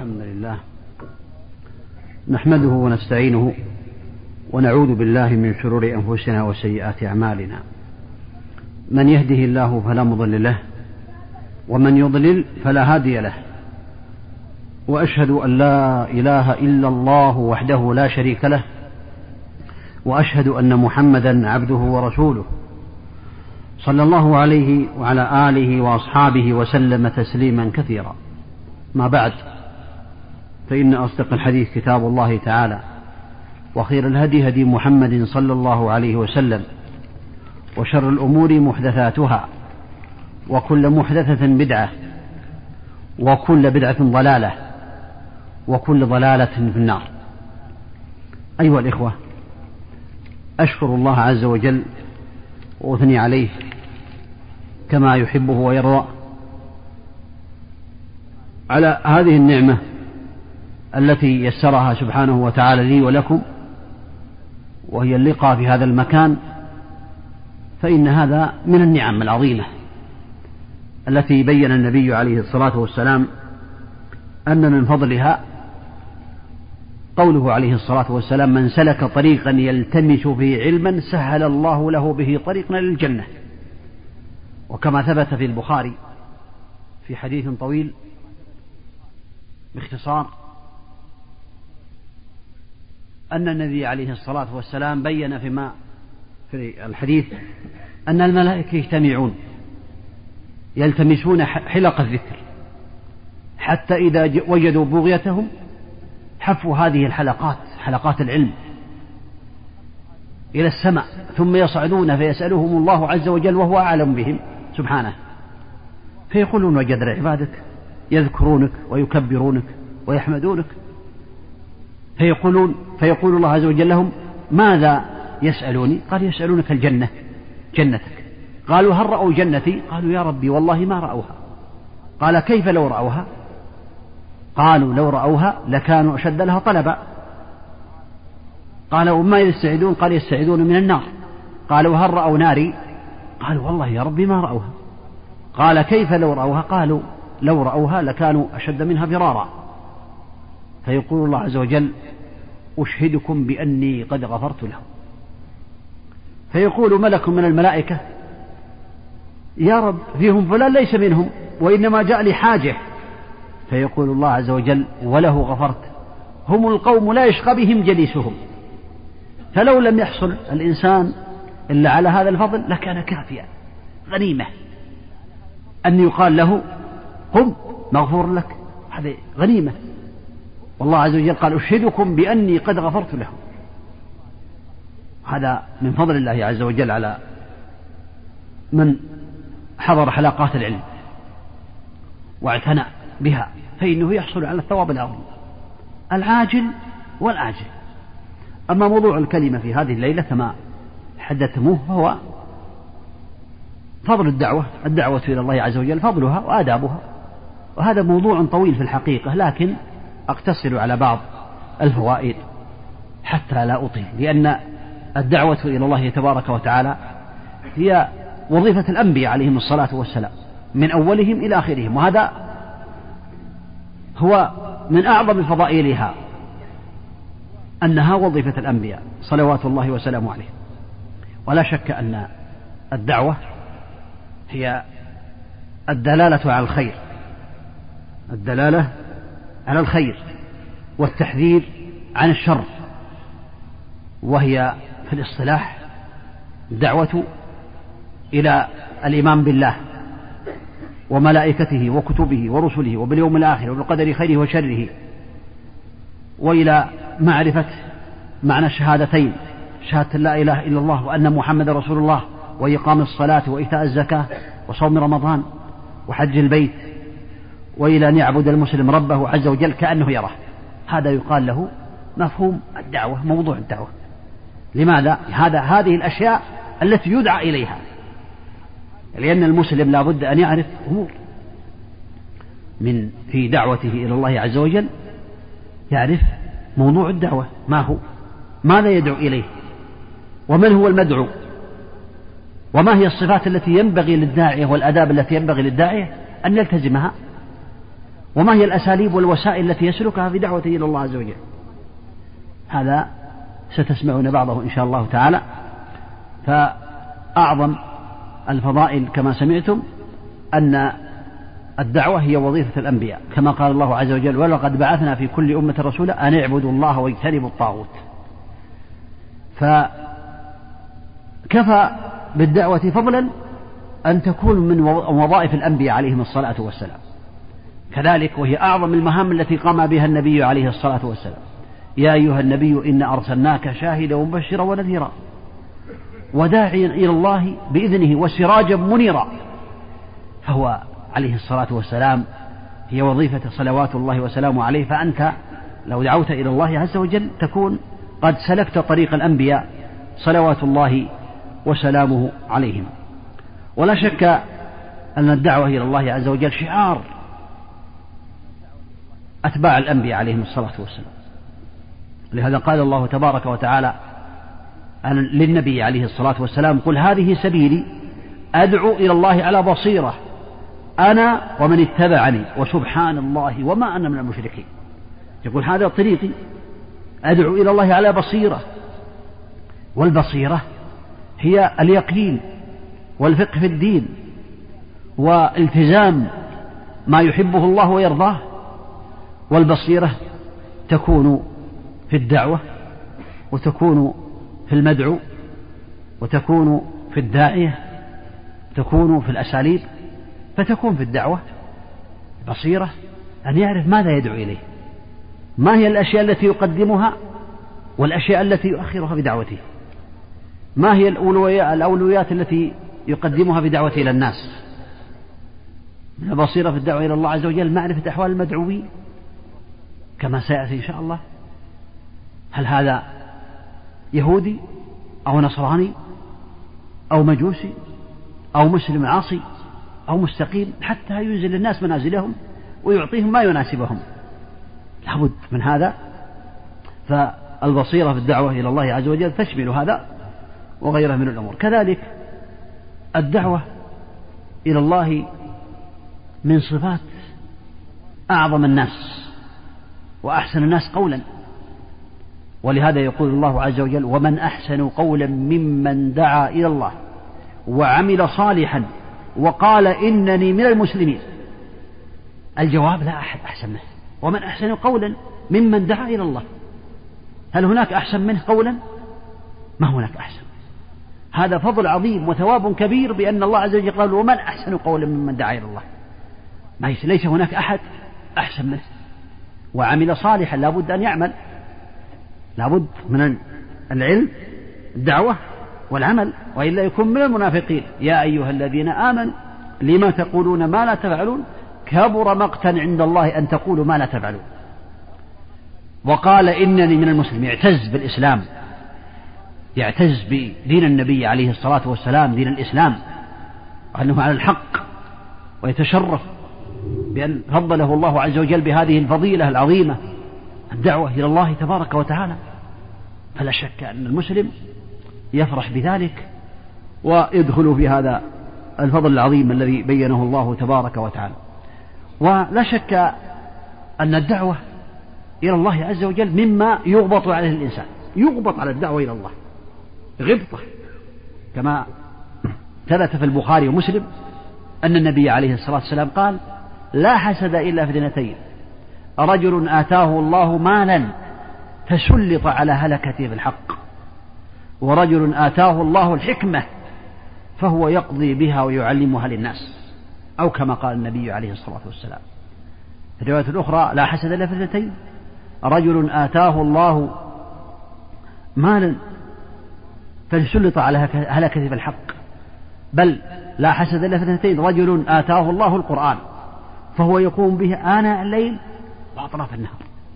الحمد لله نحمده ونستعينه ونعوذ بالله من شرور أنفسنا وسيئات أعمالنا. من يهده الله فلا مضل له ومن يضلل فلا هادي له، وأشهد أن لا إله إلا الله وحده لا شريك له، وأشهد أن محمدا عبده ورسوله صلى الله عليه وعلى آله وأصحابه وسلم تسليما كثيرا. ما بعد، فإن أصدق الحديث كتاب الله تعالى، وخير الهدي هدي محمد صلى الله عليه وسلم، وشر الأمور محدثاتها، وكل محدثة بدعة، وكل بدعة ضلالة، وكل ضلالة في النار. أيها الإخوة، أشكر الله عز وجل وأثني عليه كما يحبه ويرضى على هذه النعمة التي يسرها سبحانه وتعالى لي ولكم، وهي اللقاء في هذا المكان. فإن هذا من النعم العظيمة التي بين النبي عليه الصلاة والسلام أن من فضلها قوله عليه الصلاة والسلام: من سلك طريقا يلتمس فيه علما سهل الله له به طريقا للجنة. وكما ثبت في البخاري في حديث طويل باختصار أن النبي عليه الصلاة والسلام بين في الحديث أن الملائكة يجتمعون يلتمسون حلق الذكر، حتى إذا وجدوا بغيتهم حفوا هذه الحلقات، حلقات العلم، إلى السماء، ثم يصعدون فيسألهم الله عز وجل وهو أعلم بهم سبحانه، فيقولون: وجدنا عبادك يذكرونك ويكبرونك ويحمدونك. فيقول الله عز وجل لهم: ماذا يسألوني؟ قال: يسألونك الجنة، جنتك. قالوا: هل رأوا جنتي؟ قالوا: يا ربي والله ما رأوها. قال: كيف لو رأوها؟ قالوا: لو رأوها لكانوا أشد لها طلبا. قالوا: وما يستعدون؟ قال: يستعدون من النار. قالوا: هل رأوا ناري؟ قالوا: والله يا ربي ما رأوها. قال: كيف لو رأوها؟ قالوا: لو رأوها لكانوا أشد منها فرارا. فيقول الله عز وجل: أشهدكم بأني قد غفرت لهم. فيقول ملك من الملائكة: يا رب، فيهم فلان ليس منهم وإنما جاء لحاجة. فيقول الله عز وجل: وله غفرت، هم القوم لا يشقى بهم جليسهم. فلو لم يحصل الإنسان إلا على هذا الفضل لكان كافيا، غنيمة أن يقال له: قم مغفور لك. هذه غنيمة. والله عز وجل قال: أشهدكم بأني قد غفرت لهم. هذا من فضل الله عز وجل على من حضر حلقات العلم واعتنى بها، فإنه يحصل على الثواب العظيم العاجل والآجل. أما موضوع الكلمة في هذه الليلة كما حدثتموه فهو فضل الدعوة إلى الله عز وجل، فضلها وآدابها. وهذا موضوع طويل في الحقيقة، لكن أقتصر على بعض الفوائد حتى لا أطيل، لأن الدعوة إلى الله تبارك وتعالى هي وظيفة الأنبياء عليهم الصلاة والسلام من أولهم إلى آخرهم، وهذا هو من أعظم فضائلها، أنها وظيفة الأنبياء صلوات الله وسلامه عليهم. ولا شك أن الدعوة هي الدلالة على الخير، الدلالة على الخير والتحذير عن الشر. وهي في الاصطلاح دعوة إلى الإيمان بالله وملائكته وكتبه ورسله وباليوم الآخر وبالقدر خيره وشره، وإلى معرفة معنى الشهادتين، شهادة لا إله إلا الله وأن محمد رسول الله، وإقام الصلاة وإيتاء الزكاة وصوم رمضان وحج البيت، وإلى أن يعبد المسلم ربه عز وجل كأنه يراه. هذا يقال له مفهوم الدعوة، موضوع الدعوة. لماذا؟ هذه الأشياء التي يدعى إليها، لأن المسلم لا بد أن يعرف أمور في دعوته إلى الله عز وجل، يعرف موضوع الدعوة ما هو، ماذا يدعو إليه، ومن هو المدعو، وما هي الصفات التي ينبغي للداعية والآداب التي ينبغي للداعية أن يلتزمها. وما هي الأساليب والوسائل التي يسلكها في دعوته إلى الله عز وجل. هذا ستسمعون بعضه إن شاء الله تعالى. فأعظم الفضائل كما سمعتم أن الدعوة هي وظيفة الأنبياء، كما قال الله عز وجل: ولقد بعثنا في كل أمة رسولا أن اعبدوا الله واجتنبوا الطاغوت. فكفى بالدعوة فضلا أن تكون من وظائف الأنبياء عليهم الصلاة والسلام، كذلك وهي أعظم المهام التي قام بها النبي عليه الصلاة والسلام. يا أيها النبي إنا أرسلناك شاهدا ومبشرا ونذيرا وداعيا إلى الله بإذنه وسراجا منيرا. فهو عليه الصلاة والسلام هي وظيفة صلوات الله وسلامه عليه. فأنت لو دعوت إلى الله عز وجل تكون قد سلكت طريق الأنبياء صلوات الله وسلامه عليهم. ولا شك أن الدعوة إلى الله عز وجل شعار أتباع الأنبياء عليهم الصلاة والسلام. لهذا قال الله تبارك وتعالى للنبي عليه الصلاة والسلام: قل هذه سبيلي أدعو إلى الله على بصيرة أنا ومن اتبعني وسبحان الله وما أنا من المشركين. يقول هذا طريقي، أدعو إلى الله على بصيرة. والبصيرة هي اليقين والفقه في الدين والتزام ما يحبه الله ويرضاه. والبصيرة تكون في الدعوة، وتكون في المدعو، وتكون في الداعية، تكون في الأساليب. فتكون في الدعوة بصيرة أن يعرف ماذا يدعو إليه، ما هي الأشياء التي يقدمها والأشياء التي يؤخرها في دعوته، ما هي الأولويات التي يقدمها في دعوته إلى الناس. من البصيرة في الدعوة إلى الله عز وجل معرفة أحوال المدعوين كما سيأتي إن شاء الله. هل هذا يهودي أو نصراني أو مجوسي أو مسلم عاصي أو مستقيم، حتى ينزل الناس منازلهم ويعطيهم ما يناسبهم. لابد من هذا. فالبصيرة في الدعوة إلى الله عز وجل تشمل هذا وغيره من الأمور. كذلك الدعوة إلى الله من صفات أعظم الناس وأحسن الناس قولا. ولهذا يقول الله عز وجل: ومن أحسن قولا ممن دعا إلى الله وعمل صالحا وقال إنني من المسلمين. الجواب: لا أحد أحسن منه. ومن أحسن قولا ممن دعا إلى الله. هل هناك أحسن منه قولا؟ ما هناك أحسن. هذا فضل عظيم وثواب كبير بأن الله عز وجل قال: ومن أحسن قولا ممن دعا إلى الله. ليس هناك أحد أحسن منه. وعمل صالحا، لابد أن يعمل، لابد من العلم الدعوة والعمل، وإلا يكون من المنافقين. يا أيها الذين آمنوا لما تقولون ما لا تفعلون كبر مقتا عند الله أن تقولوا ما لا تفعلون. وقال إنني من المسلمين، يعتز بالإسلام، يعتز بدين النبي عليه الصلاة والسلام، دين الإسلام، وأنه على الحق، ويتشرف بأن فضله الله عز وجل بهذه الفضيلة العظيمة، الدعوة إلى الله تبارك وتعالى. فلا شك أن المسلم يفرح بذلك ويدخل في هذا الفضل العظيم الذي بينه الله تبارك وتعالى. ولا شك أن الدعوة إلى الله عز وجل مما يغبط عليه الإنسان، يغبط على الدعوة إلى الله غبطة، كما ثبت في البخاري ومسلم أن النبي عليه الصلاة والسلام قال: لا حسد إلا في اثنتين: رجل آتاه الله مالا فسلط على هلكته بالحق، ورجل آتاه الله الحكمة فهو يقضي بها ويعلمها للناس، أو كما قال النبي عليه الصلاة والسلام. في الرواية الأخرى: لا حسد إلا في اثنتين: رجل آتاه الله مالا فسلط على هلكته بالحق. بل لا حسد إلا في اثنتين: رجل آتاه الله القرآن فهو يقوم به آناء الليل وأطراف النهار،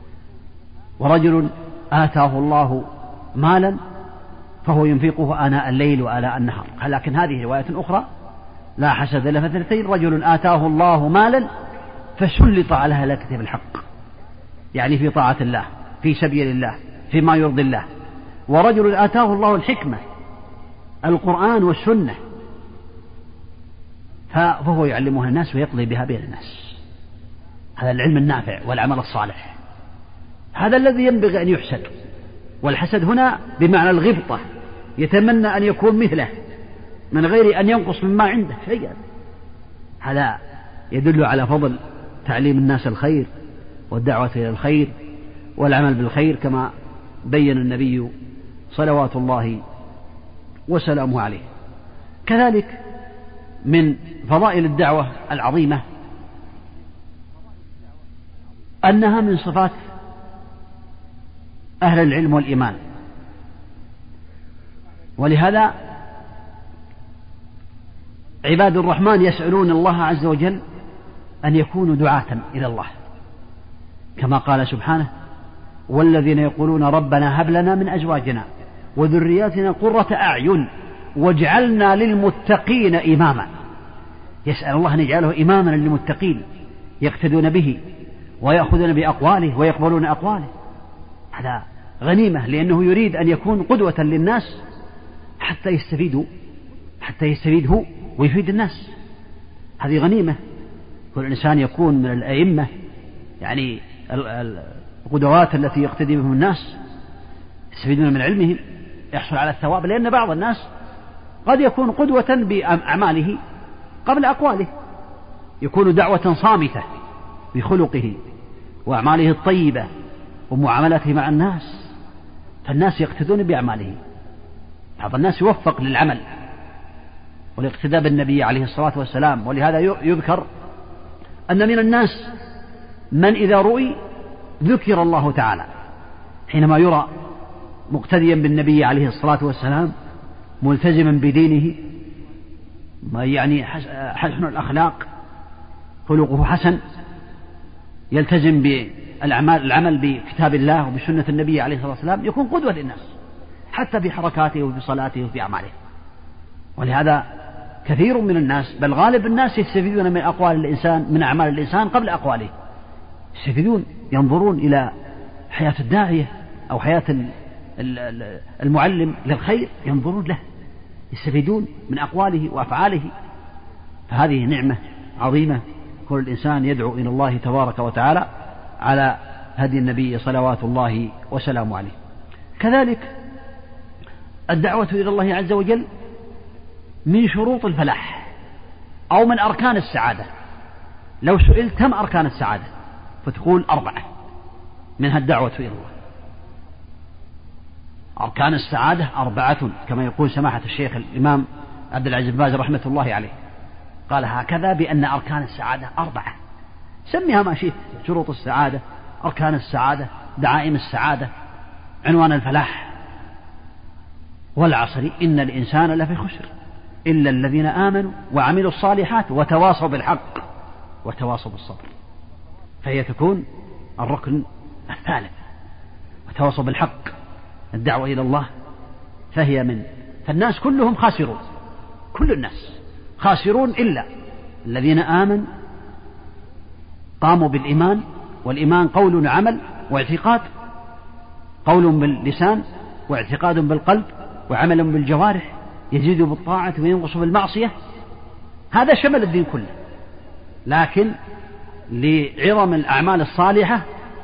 ورجل آتاه الله مالا فهو ينفقه آناء الليل وآلاء النهار. لكن هذه رواية أخرى: لا حسد إلا في اثنتين: رجل آتاه الله مالا فسلط على هلكته بالحق، يعني في طاعة الله، في سبيل الله، فيما يرضي الله. ورجل آتاه الله الحكمة، القرآن والسنة، فهو يعلمها الناس ويقضي بها بين الناس. هذا العلم النافع والعمل الصالح، هذا الذي ينبغي أن يحسد. والحسد هنا بمعنى الغبطة، يتمنى أن يكون مثله من غير أن ينقص مما عنده شيئا. هذا يدل على فضل تعليم الناس الخير والدعوة إلى الخير والعمل بالخير، كما بين النبي صلوات الله وسلامه عليه. كذلك من فضائل الدعوة العظيمة أنها من صفات أهل العلم والإيمان، ولهذا عباد الرحمن يسألون الله عز وجل أن يكونوا دعاة إلى الله، كما قال سبحانه: والذين يقولون ربنا هب لنا من أزواجنا وذرياتنا قرة أعين واجعلنا للمتقين إماما. يسأل الله أن يجعله إماما للمتقين يقتدون به ويأخذون بأقواله ويقبلون أقواله. هذا غنيمة، لأنه يريد أن يكون قدوة للناس حتى يستفيد هو ويفيد الناس. هذه غنيمة. كل إنسان يكون من الأئمة، يعني القدوات التي يقتدي بهم الناس يستفيدون من علمهم، يحصل على الثواب. لأن بعض الناس قد يكون قدوة بأعماله قبل أقواله، يكون دعوة صامتة بخلقه وأعماله الطيبة ومعاملته مع الناس، فالناس يقتدون بأعماله. بعض الناس يوفق للعمل والاقتداء بالنبي عليه الصلاة والسلام، ولهذا يذكر أن من الناس من إذا رؤي ذكر الله تعالى، حينما يرى مقتديا بالنبي عليه الصلاة والسلام ملتزما بدينه، يعني حسن الأخلاق، خلقه حسن، يلتزم بالعمل بكتاب الله وبسنة النبي عليه الصلاة والسلام، يكون قدوة للناس حتى في حركاته وفي صلاته وفي أعماله. ولهذا كثير من الناس، بل غالب الناس، يستفيدون من أقوال الإنسان، من أعمال الإنسان قبل أقواله. يستفيدون، ينظرون إلى حياة الداعية أو حياة المعلم للخير، ينظرون له، يستفيدون من أقواله وأفعاله. فهذه نعمة عظيمة، كل الإنسان يدعو إلى الله تبارك وتعالى على هدي النبي صلوات الله وسلامه عليه. كذلك الدعوة إلى الله عز وجل من شروط الفلاح أو من أركان السعادة. لو سئلت كم أركان السعادة فتقول 4، منها الدعوة إلى الله. أركان السعادة 4، كما يقول سماحة الشيخ الإمام عبد العزيز بن باز رحمة الله عليه، قال هكذا بأن أركان السعادة 4، سميها ما شئت، شروط السعادة، أركان السعادة، دعائم السعادة، عنوان الفلاح. والعصر إن الإنسان لفي خسر إلا الذين آمنوا وعملوا الصالحات وتواصوا بالحق وتواصوا بالصبر. فهي تكون الركن الثالث، وتواصوا بالحق، الدعوة إلى الله. فالناس كلهم خاسرون، كل الناس خاسرون إلا الذين آمنوا قاموا بالإيمان، والإيمان قول وعمل واعتقاد، قول باللسان واعتقاد بالقلب وعمل بالجوارح، يزيد بالطاعة وينقص بالمعصية. هذا شمل الدين كله، لكن لعظم الأعمال الصالحة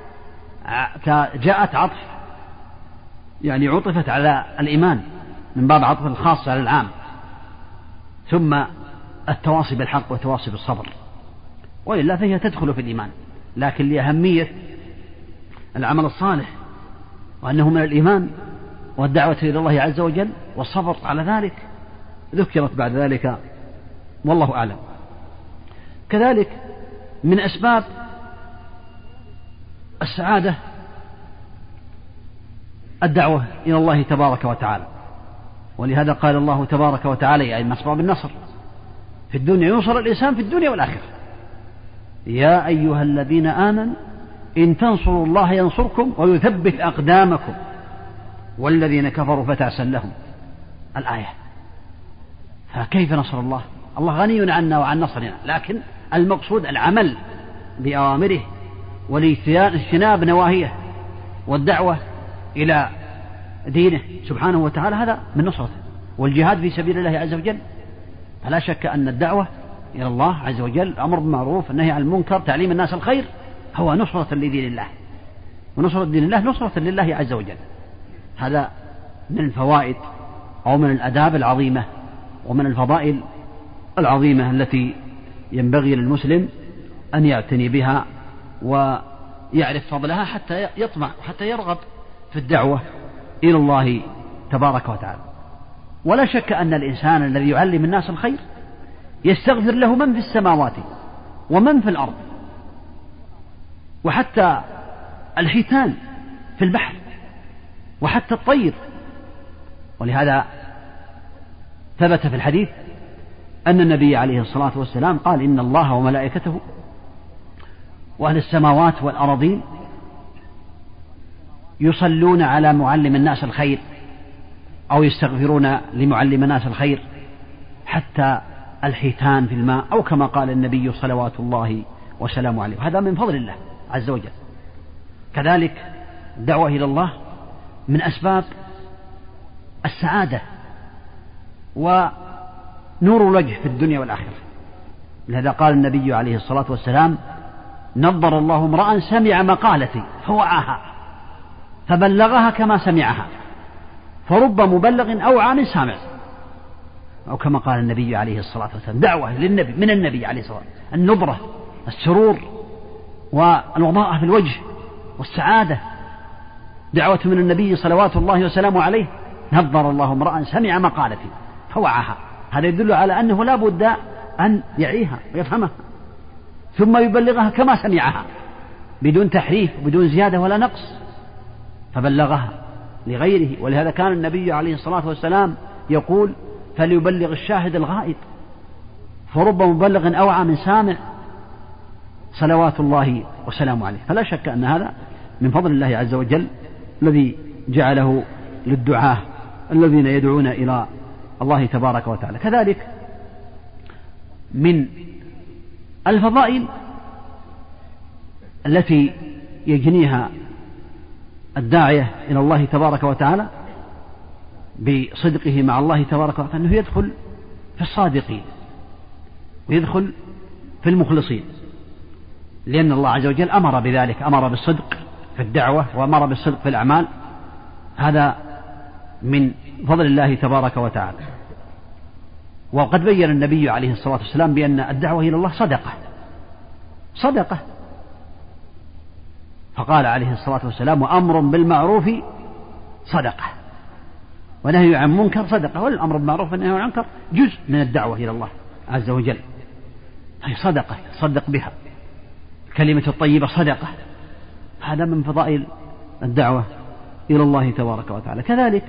جاءت عطف، يعني عطفت على الإيمان من باب عطف الخاص على العام، ثم التواصي بالحق والتواصي بالصبر. وإلا فهي تدخل في الإيمان، لكن لأهمية العمل الصالح وأنه من الإيمان والدعوة إلى الله عز وجل والصبر على ذلك ذكرت بعد ذلك، والله أعلم. كذلك من أسباب السعادة الدعوة إلى الله تبارك وتعالى، ولهذا قال الله تبارك وتعالى أي من أسباب النصر في الدنيا، ينصر الإنسان في الدنيا والآخرة. يا أيها الذين آمنوا إن تنصروا الله ينصركم ويثبت أقدامكم والذين كفروا فتعسا لهم. الآية. فكيف نصر الله؟ الله غني عنا وعن نصرنا، لكن المقصود العمل بأوامره والاجتناب نواهيه والدعوة إلى دينه سبحانه وتعالى، هذا من نصرته، والجهاد في سبيل الله عز وجل. فلا شك أن الدعوة إلى الله عز وجل، الأمر بالمعروف، النهي عن المنكر، تعليم الناس الخير، هو نصرة لدين الله، ونصرة دين الله نصرة لله عز وجل. هذا من الفوائد أو من الآداب العظيمة ومن الفضائل العظيمة التي ينبغي للمسلم أن يعتني بها ويعرف فضلها حتى يطمع وحتى يرغب في الدعوة إلى الله تبارك وتعالى. ولا شك أن الإنسان الذي يعلم الناس الخير يستغفر له من في السماوات ومن في الأرض، وحتى الحيتان في البحر، وحتى الطير. ولهذا ثبت في الحديث أن النبي عليه الصلاة والسلام قال: إن الله وملائكته وأهل السماوات والأراضين يصلون على معلم الناس الخير، أو يستغفرون لمعلم الناس الخير، حتى الحيتان في الماء، أو كما قال النبي صلوات الله وسلامه عليه. هذا من فضل الله عز وجل. كذلك الدعوة إلى الله من أسباب السعادة ونور الوجه في الدنيا والآخرة. لهذا قال النبي عليه الصلاة والسلام: نضر الله امرأ سمع مقالتي فوعاها فبلغها كما سمعها، فرب مبلغ أوعى من سامع، أو كما قال النبي عليه الصلاة والسلام. دعوة للنبي من النبي عليه الصلاة والسلام: النضرة، السرور، والوضاءة في الوجه، والسعادة. دعوة من النبي صلوات الله وسلامه عليه: نضر الله امرأ سمع مقالتي فوعاها. هذا يدل على أنه لا بد أن يعيها ويفهمها، ثم يبلغها كما سمعها بدون تحريف بدون زيادة ولا نقص، فبلغها لغيره. ولهذا كان النبي عليه الصلاة والسلام يقول: فليبلغ الشاهد الغائب، فرب مبلغ أوعى من سامع، صلوات الله وسلامه عليه. فلا شك أن هذا من فضل الله عز وجل الذي جعله للدعاة الذين يدعون إلى الله تبارك وتعالى. كذلك من الفضائل التي يجنيها الداعية إلى الله تبارك وتعالى بصدقه مع الله تبارك وتعالى أنه يدخل في الصادقين ويدخل في المخلصين، لأن الله عز وجل أمر بذلك، أمر بالصدق في الدعوة وأمر بالصدق في الأعمال. هذا من فضل الله تبارك وتعالى. وقد بين النبي عليه الصلاة والسلام بأن الدعوة إلى الله صدقة، فقال عليه الصلاة والسلام: وأمر بالمعروف صدقة، ونهي عن منكر صدقة. والأمر بالمعروف والنهي عن المنكر جزء من الدعوة إلى الله عز وجل، هي صدقة تصدق بها. الكلمة الطيبة صدقة. هذا من فضائل الدعوة إلى الله تبارك وتعالى. كذلك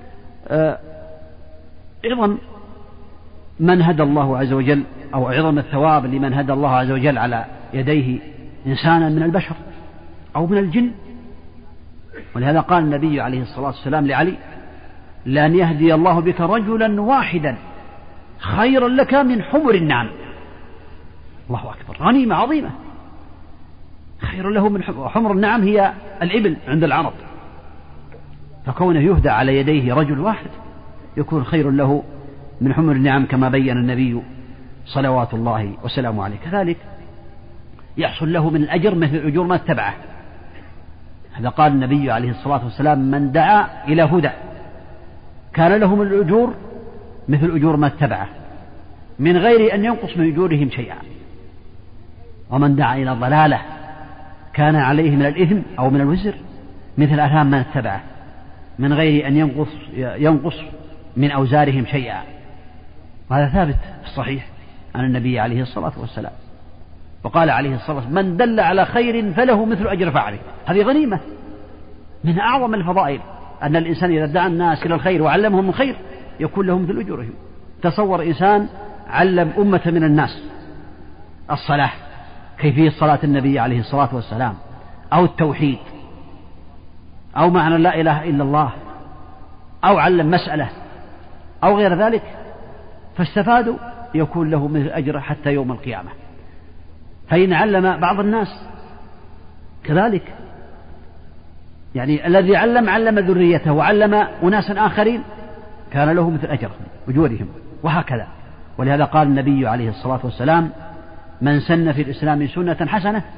عظم من هدى الله عز وجل، أو عظم الثواب لمن هدى الله عز وجل على يديه إنسانا من البشر أو من الجن. ولهذا قال النبي عليه الصلاة والسلام لعلي: لأن يهدي الله بك رجلا واحدا خير لك من حمر النعم. الله أكبر، غنيمة عظيمة، خير له من حمر النعم، هي الإبل عند العرب، فكونه يهدى على يديه رجل واحد يكون خير له من حمر النعم، كما بين النبي صلوات الله وسلامه عليه. كذلك يحصل له من الأجر مثل أجور ما اتبعه. هذا قال النبي عليه الصلاة والسلام: من دعا إلى هدى كان له من الأجور مثل أجور ما اتبعه من غير أن ينقص من أجورهم شيئا، ومن دعا إلى ضلالة كان عليه من الإثم أو من الوزر مثل آثام من اتبعه من غير أن ينقص من أوزارهم شيئا. وهذا ثابت في الصحيح عن النبي عليه الصلاة والسلام. وقال عليه الصلاة والسلام: من دل على خير فله مثل أجر فاعله. هذه غنيمة من أعظم الفضائل، أن الإنسان إذا دعا الناس إلى الخير وعلمهم الخير يكون لهم مثل أجورهم. تصور إنسان علم أمة من الناس الصلاة، كيفية صلاة النبي عليه الصلاة والسلام، أو التوحيد، أو معنى لا إله إلا الله، أو علم مسألة أو غير ذلك، فاستفادوا يكون له مثل أجر حتى يوم القيامة. فإن علم بعض الناس كذلك، يعني الذي علم ذريته وعلم أناسا آخرين كان له مثل أجورهم، وهكذا. ولهذا قال النبي عليه الصلاة والسلام: من سن في الإسلام سنة حسنة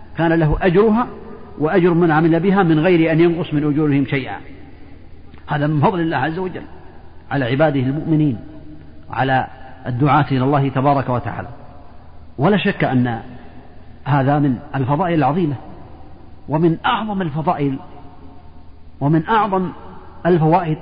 كان له أجرها وأجر من عمل بها من غير أن ينقص من أجورهم شيئا. هذا من فضل الله عز وجل على عباده المؤمنين، على الدعاة إلى الله تبارك وتعالى. ولا شك أن هذا من الفضائل العظيمة ومن أعظم الفضائل ومن أعظم الفوائد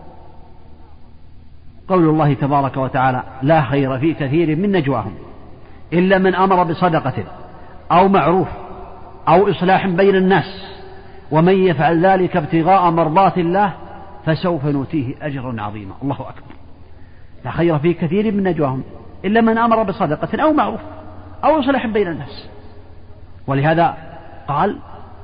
قول الله تبارك وتعالى: لا خير في كثير من نجواهم إلا من أمر بصدقة أو معروف أو إصلاح بين الناس ومن يفعل ذلك ابتغاء مرضات الله فسوف نؤتيه أجرا عظيما. الله أكبر. لا خير في كثير من نجواهم إلا من أمر بصدقة أو معروف أو إصلاح بين الناس، ولهذا قال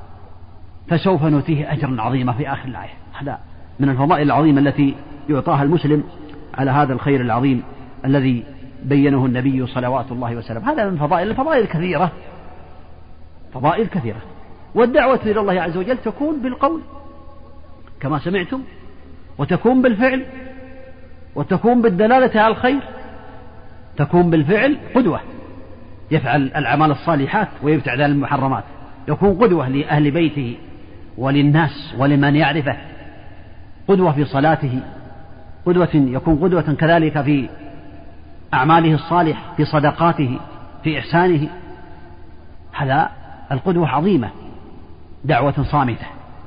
فسوف نؤتيه أجرا عظيما في آخر الآية. هذا من الفضائل العظيمة التي يعطاها المسلم على هذا الخير العظيم الذي بينه النبي صلوات الله وسلامه. هذا من الفضائل كثيرة، فضائل كثيرة. والدعوة إلى الله عز وجل تكون بالقول كما سمعتم، وتكون بالفعل، وتكون بالدلالة على الخير. تكون بالفعل قدوة، يفعل الأعمال الصالحات ويبتعد عن المحرمات، يكون قدوة لأهل بيته وللناس ولمن يعرفه، قدوة في صلاته، يكون قدوة كذلك في أعماله الصالحة، في صدقاته، في إحسانه. هذا القدوة عظيمة. دعوة صامتة.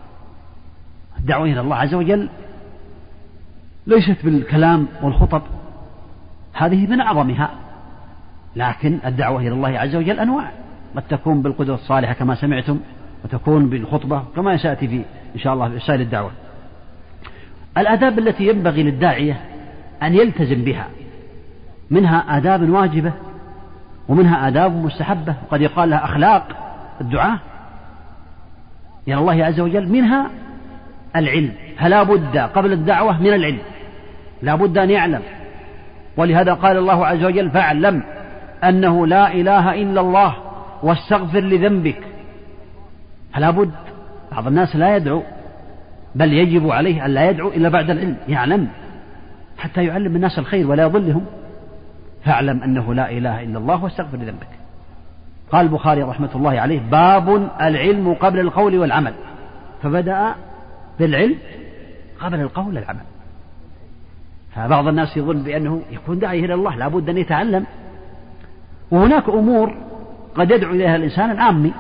الدعوة إلى الله عز وجل ليست بالكلام والخطب، هذه من أعظمها، لكن الدعوة إلى الله عز وجل أنواع، قد تكون بالقدوة الصالحة كما سمعتم، وتكون بالخطبة كما سيأتي في إن شاء الله في رسائل الدعوة. الآداب التي ينبغي للداعية أن يلتزم بها، منها آداب واجبة ومنها آداب مستحبة، وقد يقال لها أخلاق الدعاء إلى الله عز وجل. منها العلم، فلا بد قبل الدعوة من العلم، لا بد أن يعلم. ولهذا قال الله عز وجل: فاعلم أنه لا إله إلا الله واستغفر لذنبك. فلا بد. بعض الناس لا يدعو، بل يجب عليه أن لا يدعو إلا بعد العلم، يعلم حتى يعلم الناس الخير ولا يضلهم. فاعلم أنه لا إله إلا الله واستغفر لذنبك. قال البخاري رحمة الله عليه: باب العلم قبل القول والعمل، فبدأ بالعلم قبل القول والعمل. فبعض الناس يظن بأنه يكون داعي إلى الله لا بد أن يتعلم، وهناك أمور قد يدعو إليها الإنسان العامي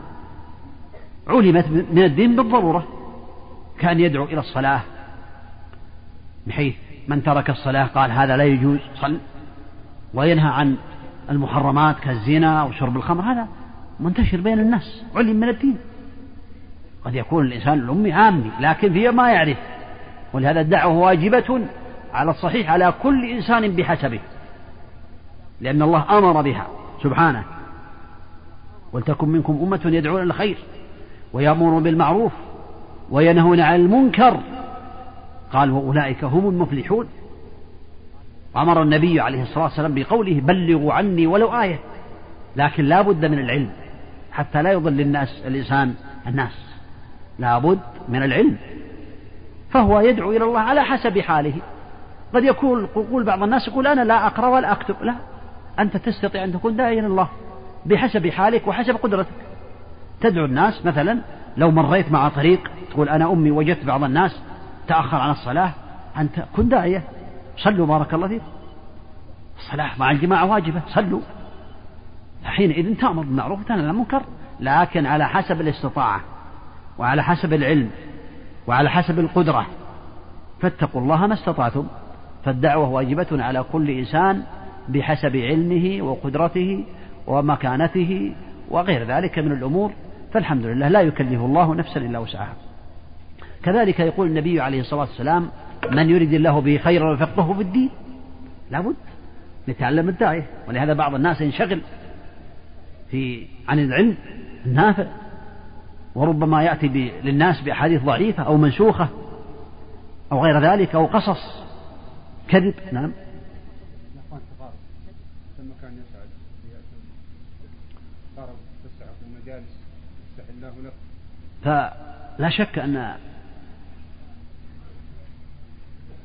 علمت من الدين بالضرورة، كان يدعو إلى الصلاة بحيث من ترك الصلاة قال هذا لا يجوز صل، وينهى عن المحرمات كالزنا وشرب الخمر، هذا منتشر بين الناس علم من الدين. قد يكون الإنسان الأمي عامي لكن فيه ما يعرف، ولهذا الدعوة واجبة على الصحيح على كل إنسان بحسبه، لأن الله أمر بها سبحانه: ولتكن منكم أمة يدعون إلى الخير ويأمرون بالمعروف وينهون عن المنكر، قال وأولئك هم المفلحون. أمر النبي عليه الصلاة والسلام بقوله: بلغوا عني ولو آية. لكن لا بد من العلم حتى لا يضل الناس لا بد من العلم. فهو يدعو إلى الله على حسب حاله. قد يقول بعض الناس يقول أنا لا أقرأ ولا أكتب. لا، أنت تستطيع أن تكون داعيا إلى الله بحسب حالك وحسب قدرتك. تدعو الناس، مثلا لو مريت مع طريق تقول أنا أمي وجدت بعض الناس تأخر عن الصلاة، أنت كن داعية، صلوا بارك الله فيك، الصلاة مع الجماعة واجبة، صلوا. حينئذ تأمر بالمعروف وتنهى عن المنكر، لكن على حسب الاستطاعة وعلى حسب العلم وعلى حسب القدرة. فاتقوا الله ما استطعتم. فالدعوة واجبة على كل إنسان بحسب علمه وقدرته ومكانته وغير ذلك من الأمور. فالحمد لله لا يكلف الله نفسا إلا وسعها. كذلك يقول النبي عليه الصلاة والسلام: من يريد الله به خيرا يفقهه في الدين. لابد نتعلم الداعية. ولهذا بعض الناس ينشغل عن العلم النافع، وربما يأتي للناس بأحاديث ضعيفة أو منسوخة أو غير ذلك أو قصص كذب. نعم. فلا شك أن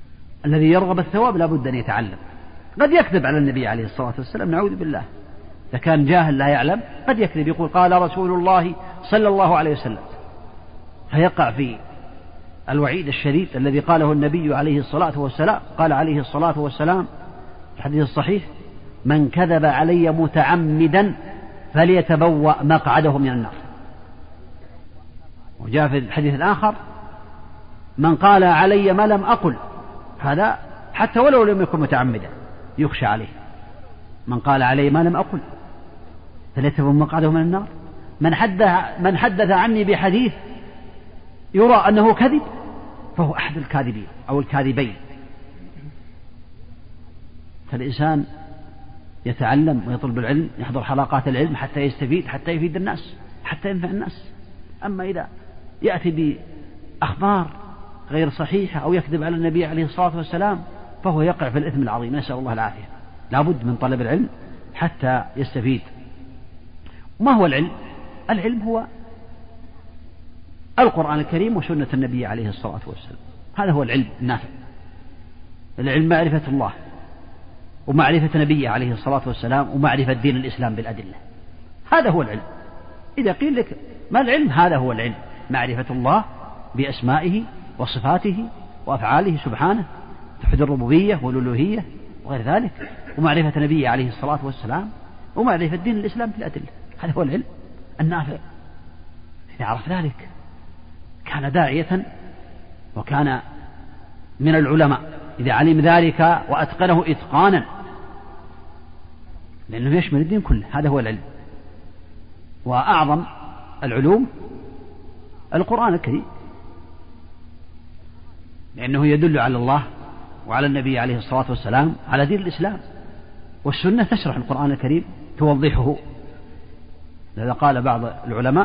الذي يرغب الثواب لا بد أن يتعلم. قد يكذب على النبي عليه الصلاة والسلام، نعوذ بالله، إذا كان جاهل لا يعلم قد يكذب، يقول قال رسول الله صلى الله عليه وسلم، فيقع في الوعيد الشديد الذي قاله النبي عليه الصلاة والسلام. قال عليه الصلاة والسلام في الحديث الصحيح: من كذب علي متعمدا فليتبوأ مقعده من النار. وجاء في الحديث الآخر: من قال علي ما لم أقل، هذا حتى ولو لم يكن متعمدا يخشى عليه. من قال علي ما لم أقل فليتبوأ مقعده من النار. من حدث عني بحديث يرى أنه كذب فهو أحد الكاذبين أو الكاذبين. فالإنسان يتعلم ويطلب العلم، يحضر حلقات العلم حتى يستفيد، حتى يفيد الناس، حتى ينفع الناس. أما إذا يأتي بأخبار غير صحيحة أو يكذب على النبي عليه الصلاة والسلام فهو يقع في الإثم العظيم، نسأل الله العافية. لا بد من طلب العلم حتى يستفيد. ما هو العلم؟ العلم هو القرآن الكريم وسنة النبي عليه الصلاة والسلام، هذا هو العلم النافع. العلم معرفة الله ومعرفة نبيه عليه الصلاة والسلام ومعرفة دين الإسلام بالأدلة، هذا هو العلم. إذا قيل لك ما العلم؟ هذا هو العلم، معرفة الله بأسمائه وصفاته وأفعاله سبحانه، توحيد الربوبية والألوهية وغير ذلك، ومعرفة نبيه عليه الصلاة والسلام ومعرفة دين الإسلام بالأدلة، هذا هو العلم النافع. إذا عرف ذلك كان داعية وكان من العلماء، إذا علم ذلك وأتقنه إتقانا، لأنه يشمل الدين كله، هذا هو العلم. وأعظم العلوم القرآن الكريم، لأنه يدل على الله وعلى النبي عليه الصلاة والسلام على دين الإسلام، والسنة تشرح القرآن الكريم توضحه. لذا قال بعض العلماء: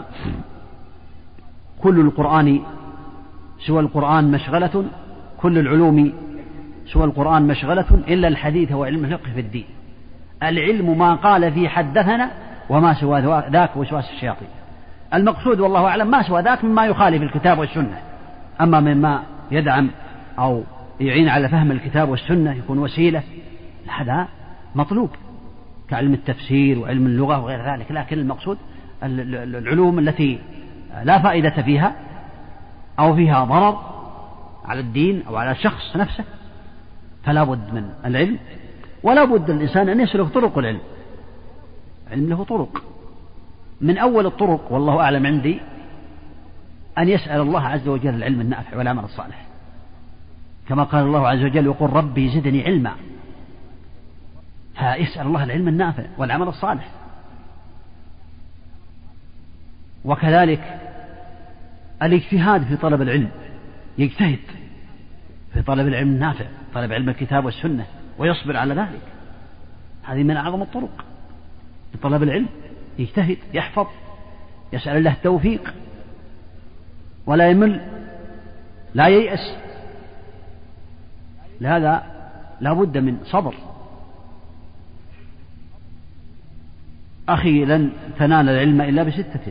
كل القرآن سوى القرآن مشغلة، كل العلوم سوى القرآن مشغلة إلا الحديث وعلم الفقه في الدين. العلم ما قال فيه حدثنا وما سوى ذاك وسواس الشياطين. المقصود والله أعلم ما سوى ذاك مما يخالف الكتاب والسنة، أما مما يدعم أو يعين على فهم الكتاب والسنة يكون وسيلة، هذا مطلوب كعلم التفسير وعلم اللغة وغير ذلك. لكن المقصود العلوم التي لا فائدة فيها أو فيها ضرر على الدين أو على الشخص نفسه فلا بد من العلم. ولا بد الإنسان أن يسلك طرق العلم. علم له طرق، من أول الطرق والله أعلم عندي أن يسأل الله عز وجل العلم النافع والعمل الصالح، كما قال الله عز وجل: وقل ربي زدني علما. فيسأل الله العلم النافع والعمل الصالح. وكذلك الاجتهاد في طلب العلم، يجتهد في طلب العلم النافع، طلب علم الكتاب والسنة، ويصبر على ذلك. هذه من أعظم الطرق في طلب العلم، يجتهد، يحفظ، يسأل الله التوفيق، ولا يمل، لا ييأس. لهذا لا بد من صبر. أخي لن تنال العلم إلا بستة،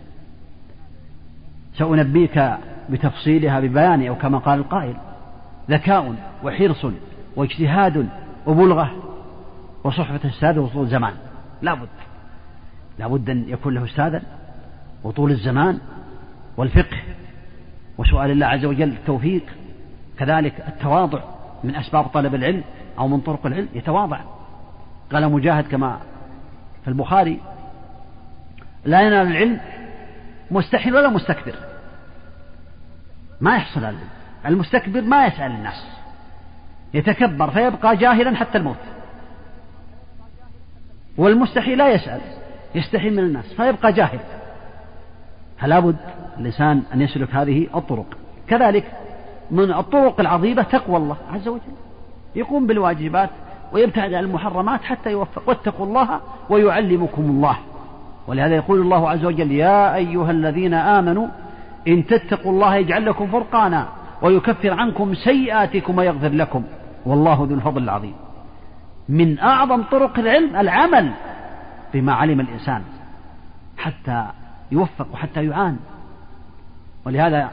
سأنبيك بتفصيلها ببيان، أو كما قال القائل: ذكاء وحرص واجتهاد وبلغة وصحبة أستاذ وطول زمان. لا بد أن يكون له أستاذا، وطول الزمان والفقه وسؤال الله عز وجل التوفيق. كذلك التواضع من أسباب طلب العلم أو من طرق العلم، يتواضع. قال مجاهد كما في البخاري: لا ينال العلم مستحيل ولا مستكبر. ما يحصل العلم. المستكبر ما يسأل الناس، يتكبر فيبقى جاهلا حتى الموت. والمستحيل لا يسأل، يستحي من الناس فيبقى جاهل. فلا بد الإنسان أن يسلك هذه الطرق. كذلك من الطرق العظيمة تقوى الله عز وجل، يقوم بالواجبات ويبتعد عن المحرمات حتى يوفق. واتقوا الله ويعلمكم الله. ولهذا يقول الله عز وجل: يا أيها الذين آمنوا إن تتقوا الله يجعل لكم فرقانا ويكفر عنكم سيئاتكم ويغفر لكم والله ذو الفضل العظيم. من أعظم طرق العلم العمل بما علم الإنسان حتى يوفق وحتى يعان. ولهذا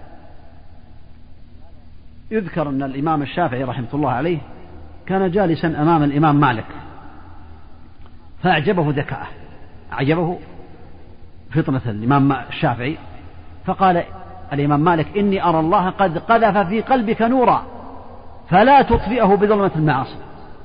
يذكر أن الإمام الشافعي رحمه الله عليه كان جالسا أمام الإمام مالك، فأعجبه ذكاءه، أعجبه فطنة الإمام الشافعي، فقال الإمام مالك: إني أرى الله قد قذف في قلبك نورا فلا تطفئه بظلمة المعاصي.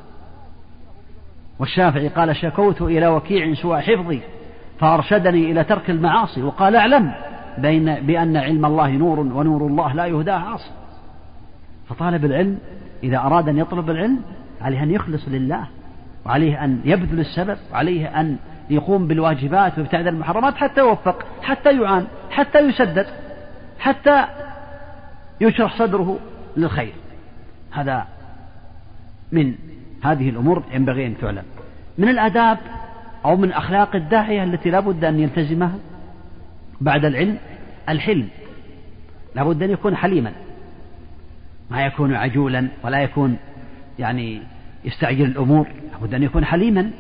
والشافعي قال: شكوت إلى وكيع سوء حفظي فأرشدني إلى ترك المعاصي، وقال: اعلم بأن علم الله نور ونور الله لا يهداه عاصي. فطالب العلم إذا أراد أن يطلب العلم عليه أن يخلص لله، وعليه أن يبذل السبب، وعليه أن يقوم بالواجبات ويبتعد عن المحرمات حتى يوفق، حتى يعان، حتى يسدد، حتى يشرح صدره للخير. هذا من هذه الأمور ينبغي أن تعلم. من الآداب أو من أخلاق الداعية التي لا بد أن يلتزمها بعد العلم الحلم. لا بد أن يكون حليما، ما يكون عجولا ولا يكون يعني يستعجل الأمور، لا بد أن يكون حليما.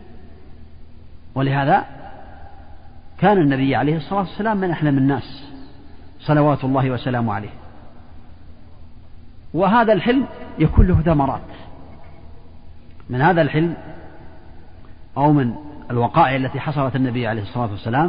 ولهذا كان النبي عليه الصلاة والسلام من أحلم الناس صلوات الله وسلامه عليه. وهذا الحلم يكون له ثمرات. من هذا الحلم أو من الوقائع التي حصلت النبي عليه الصلاة والسلام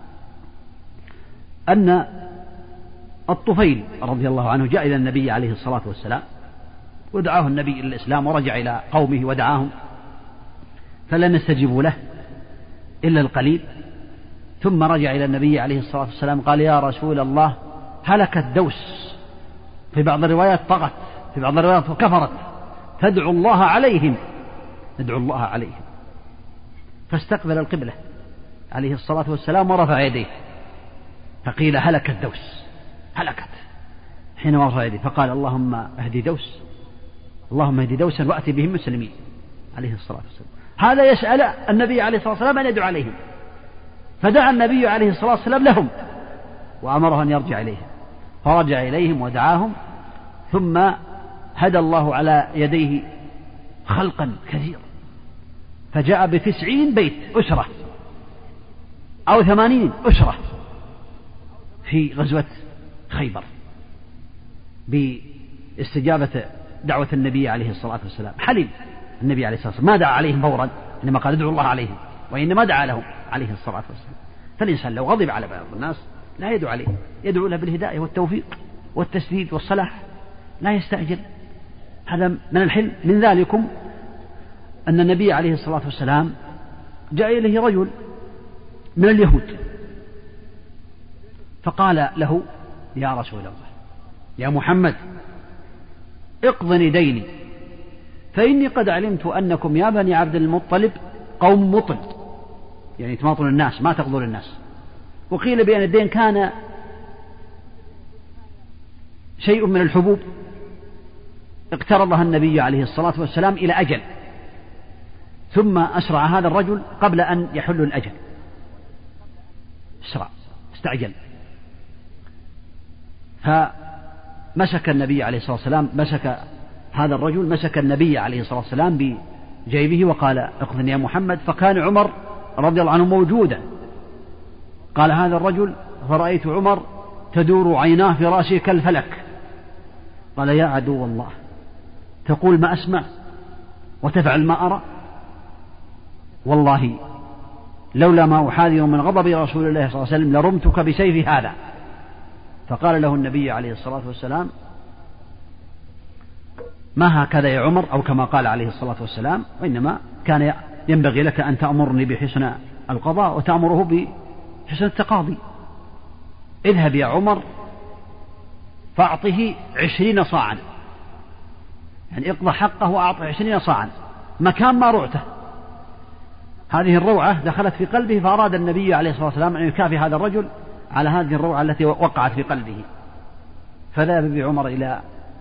أن الطفيل رضي الله عنه جاء إلى النبي عليه الصلاة والسلام ودعاه النبي إلى الإسلام، ورجع إلى قومه ودعاهم فلم يستجيبوا له إلا القليل، ثم رجع إلى النبي عليه الصلاة والسلام قال: يا رسول الله، هلكت دوس، في بعض الروايات طغت، في بعض الروايات كفرت، فادعوا الله عليهم، ادعوا الله عليهم. فاستقبل القبلة عليه الصلاة والسلام ورفع يديه، فقيل: هلكت دوس، هلكت. حين رفع يديه فقال: اللهم اهدي دوس، اللهم اهدي دوسا وأتي بهم مسلمين عليه الصلاة والسلام. هذا يسأل النبي عليه الصلاة والسلام أن يدعو عليهم، فدعا النبي عليه الصلاة والسلام لهم وأمره أن يرجع إليهم، فرجع إليهم ودعاهم، ثم هدى الله على يديه خلقا كثيرا، فجاء ب90 بيت أسرة أو 80 أسرة في غزوة خيبر باستجابة دعوة النبي عليه الصلاة والسلام. حليم النبي عليه الصلاة والسلام، ما دعا عليهم فورا، إنما قال: ادعوا الله عليهم، وإنما دعا لهم عليه الصلاة والسلام. فالإنسان لو غضب على بعض الناس لا يدعو عليه، يدعو له بالهداية والتوفيق والتسديد والصلاح، لا يستعجل. هذا من الحلم. من ذلكم أن النبي عليه الصلاة والسلام جاء إليه رجل من اليهود فقال له: يا رسول الله، يا محمد، اقضني ديني، فإني قد علمت أنكم يا بني عبد المطلب قوم مطل، يعني تماطل الناس، ما تقضوا للناس. وقيل بأن الدين كان شيء من الحبوب اقترضها النبي عليه الصلاة والسلام إلى أجل، ثم أسرع هذا الرجل قبل أن يحل الأجل، أسرع، استعجل، فمسك النبي عليه الصلاة والسلام، مسك هذا الرجل، مسك النبي عليه الصلاة والسلام بجيبه وقال: اقضني يا محمد. فكان عمر رضي الله عنه موجودا. قال هذا الرجل: فرأيت عمر تدور عيناه في رأسه كالفلك. قال: يا عدو الله، تقول ما أسمع وتفعل ما أرى؟ والله لولا ما أحاذر من غضب رسول الله صلى الله عليه وسلم لرمتك بسيف هذا. فقال له النبي عليه الصلاة والسلام: ما هكذا يا عمر، أو كما قال عليه الصلاة والسلام، وإنما كان ينبغي لك أن تأمرني بحسن القضاء وتأمره بحسن التقاضي. اذهب يا عمر فأعطه 20 صاعا، يعني اقضى حقه وأعطه 20 صاعا مكان ما رعته. هذه الروعة دخلت في قلبه، فأراد النبي عليه الصلاة والسلام أن يكافئ هذا الرجل على هذه الروعة التي وقعت في قلبه. فذهب بعمر إلى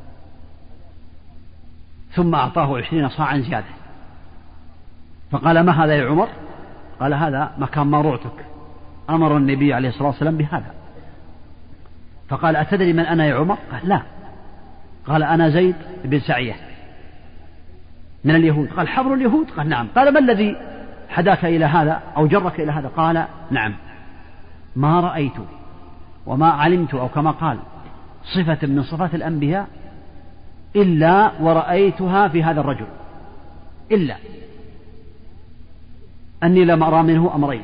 ثم أعطاه 20 صاعا زيادة. فقال: ما هذا يا عمر؟ قال: هذا مكان ما رعتك، أمر النبي عليه الصلاة والسلام بهذا. فقال: أتدري من أنا يا عمر؟ قال: لا. قال: أنا زيد بن سعية من اليهود. قال: حبر اليهود؟ قال: نعم. قال: ما الذي حداك إلى هذا أو جرك إلى هذا؟ قال: نعم، ما رأيت وما علمت، أو كما قال صفة من صفات الأنبياء إلا ورأيتها في هذا الرجل، إلا أني لم أرى منه أمرين،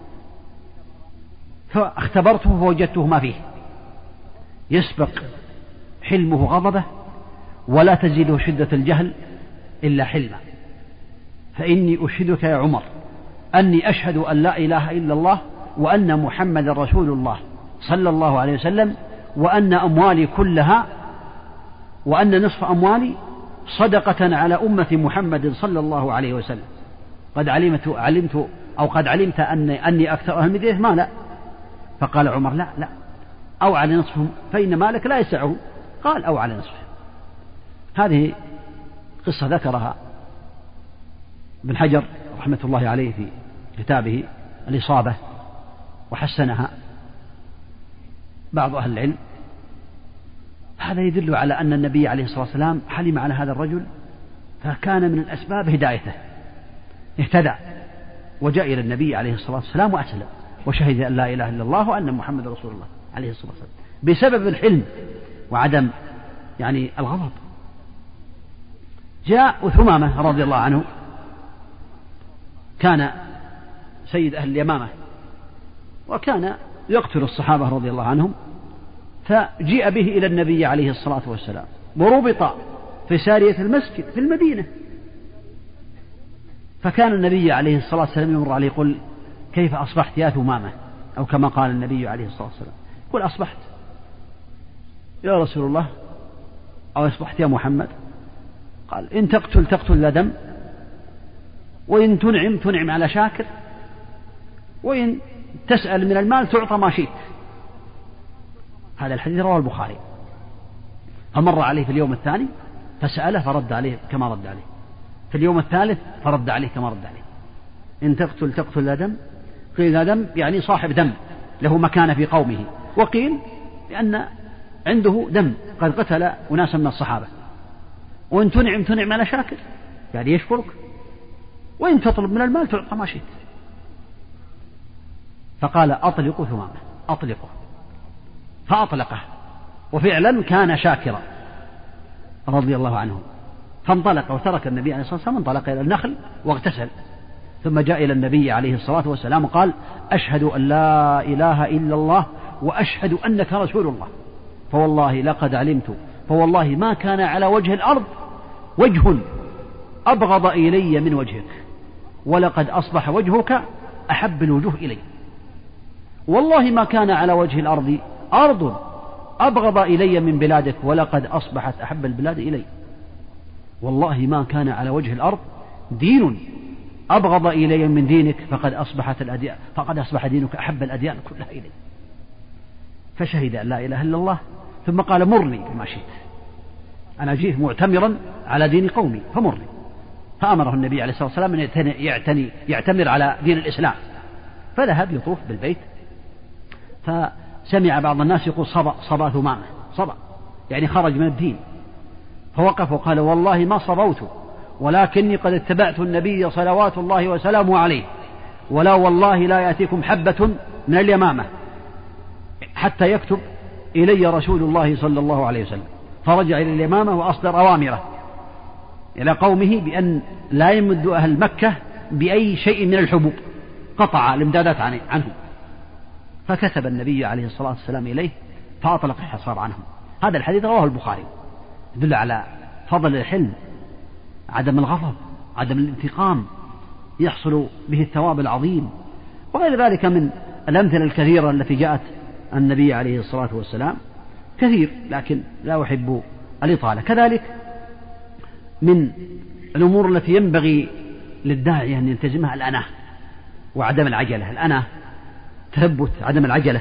فاختبرته فوجدته ما فيه، يسبق حلمه غضبه ولا تزيده شدة الجهل إلا حلما. فإني أشهدك يا عمر أني أشهد أن لا إله إلا الله وأن محمد رسول الله صلى الله عليه وسلم، وأن أموالي كلها وأن نصف أموالي صدقة على أمة محمد صلى الله عليه وسلم. قد علمت أني أكثر أهل المدينة مالا. فقال عمر لا أو على نصفهم فإن مالك لا يسعه. قال أو على نصفهم. هذه قصة ذكرها ابن حجر رحمة الله عليه في كتابه الإصابة، وحسنها بعض أهل العلم. هذا يدل على أن النبي عليه الصلاة والسلام حلم على هذا الرجل، فكان من الأسباب هدايته، اهتدى وجاء إلى النبي عليه الصلاة والسلام وأسلم وشهد أن لا إله إلا الله وأن محمد رسول الله عليه الصلاة والسلام بسبب الحلم وعدم الغضب. جاء ثمامة رضي الله عنه، كان سيد أهل اليمامة وكان يقتل الصحابة رضي الله عنهم، فجيء به إلى النبي عليه الصلاة والسلام وربط في سارية المسجد في المدينة. فكان النبي عليه الصلاة والسلام يمر عليه يقول كيف أصبحت يا ثمامة، أو كما قال النبي عليه الصلاة والسلام قل أصبحت يا رسول الله أو أصبحت يا محمد. قال إن تقتل لا دم، وإن تنعم على شاكر، وإن تسأل من المال تعطى ما شئت. هذا الحديث رواه البخاري. فمر عليه في اليوم الثاني فسأله فرد عليه كما رد عليه، في اليوم الثالث فرد عليه كما رد عليه. إن تقتل لا دم، قيل لا دم يعني صاحب دم له مكانة في قومه، وقيل لأن عنده دم قد قتل أناسا من الصحابة. وإن تنعم على شاكر يعني يشكرك، وإن تطلب من المال تعطى ما شئت. فقال أطلقوا ثمامة، أطلقه. فأطلقه، وفعلا كان شاكرا رضي الله عنه. فانطلق وترك النبي عليه الصلاة والسلام، انطلق إلى النخل واغتسل، ثم جاء إلى النبي عليه الصلاة والسلام وقال أشهد أن لا إله إلا الله وأشهد أنك رسول الله، فوالله لقد علمت، فوالله ما كان على وجه الأرض وجه أبغض إلي من وجهك، ولقد أصبح وجهك أحب الوجوه إلي. والله ما كان على وجه الأرض أرض أبغض إلي من بلادك، ولقد أصبحت أحب البلاد إلي. والله ما كان على وجه الأرض دين أبغض إلي من دينك، فقد أصبح دينك أحب الأديان كلها إلي. فشهد أن لا إله إلا الله، ثم قال مرني بما شئت، أنا جئت معتمرا على دين قومي فمرني. فأمره النبي عليه الصلاة والسلام أن يعتمر على دين الإسلام، فذهب يطوف بالبيت. فسمع بعض الناس يقول صبا ثمامة، صبا يعني خرج من الدين. فوقف وقال والله ما صبوت، ولكني قد اتبعت النبي صلوات الله وسلامه عليه، ولا والله لا يأتيكم حبة من اليمامة حتى يكتب إلي رسول الله صلى الله عليه وسلم. فرجع إلى اليمامة وأصدر أوامره إلى قومه بأن لا يمد أهل مكة بأي شيء من الحبوب، قطع الامدادات عنه. فكتب النبي عليه الصلاة والسلام إليه فأطلق الحصار عنهم. هذا الحديث رواه البخاري، يدل على فضل الحلم، عدم الغضب، عدم الانتقام، يحصل به الثواب العظيم، وغير ذلك من الأمثلة الكثيرة التي جاءت النبي عليه الصلاة والسلام كثير، لكن لا أحب الإطالة. كذلك من الأمور التي ينبغي للداعية أن يلتزمها الأناة وعدم العجلة. الأناة تثبت، عدم العجلة،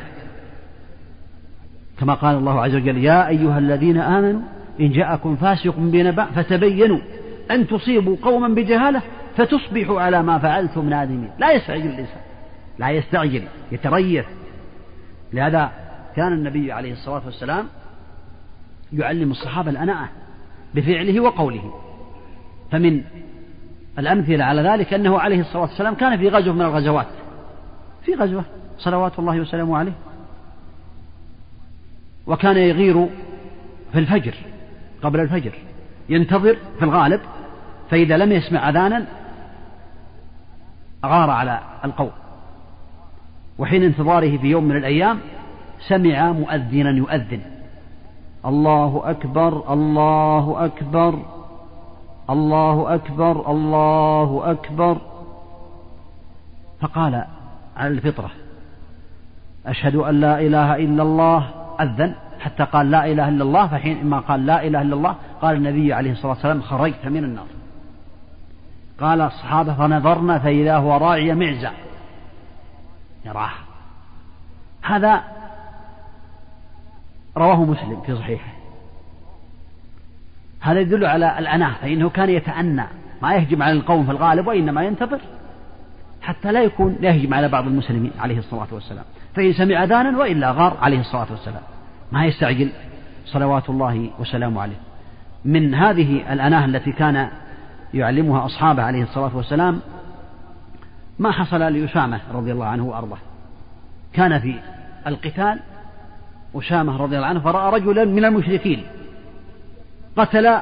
كما قال الله عز وجل يا أيها الذين آمنوا إن جاءكم فاسق بنبأ فتبينوا أن تصيبوا قوما بجهالة فتصبحوا على ما فعلتم نادمين. لا يستعجل الإنسان، لا يستعجل، يتريث. لهذا كان النبي عليه الصلاة والسلام يعلم الصحابة الأناة بفعله وقوله. فمن الأمثلة على ذلك أنه عليه الصلاة والسلام كان في غزوة من الغزوات، في غزوة صلوات الله وسلامه عليه، وكان يغير في الفجر قبل الفجر، ينتظر في الغالب، فإذا لم يسمع أذانا غار على القوم. وحين انتظاره في يوم من الأيام سمع مؤذنا يؤذن: الله أكبر الله أكبر الله أكبر الله أكبر. فقال على الفطرة: أشهد أن لا إله إلا الله. أذن حتى قال لا إله إلا الله، فحين ما قال لا إله إلا الله قال النبي عليه الصلاة والسلام: خرجت من النار. قال الصحابة: فنظرنا فإذا هو راعي معزة يراه. هذا رواه مسلم في صحيحه. هذا يدل على الأناة، فإنه كان يتأنى، ما يهجم على القوم في الغالب، وإنما ينتظر حتى لا يهجم على بعض المسلمين عليه الصلاة والسلام. فإن سمع أذانا وإلا غار عليه الصلاة والسلام، ما يستعجل صلوات الله وسلامه عليه. من هذه الأناة التي كان يعلمها أصحابه عليه الصلاة والسلام ما حصل لأسامة رضي الله عنه وأرضاه. كان في القتال أسامة رضي الله عنه فرأى رجلا من المشركين قتل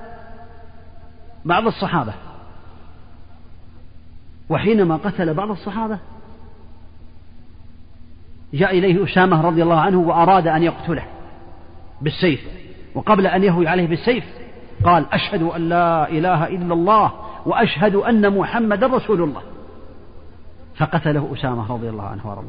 بعض الصحابة، وحينما قتل بعض الصحابة جاء إليه أسامة رضي الله عنه وأراد أن يقتله بالسيف، وقبل أن يهوي عليه بالسيف قال: أشهد أن لا إله إلا الله وأشهد أن محمد رسول الله. فقتله أسامة رضي الله عنه وارضاه.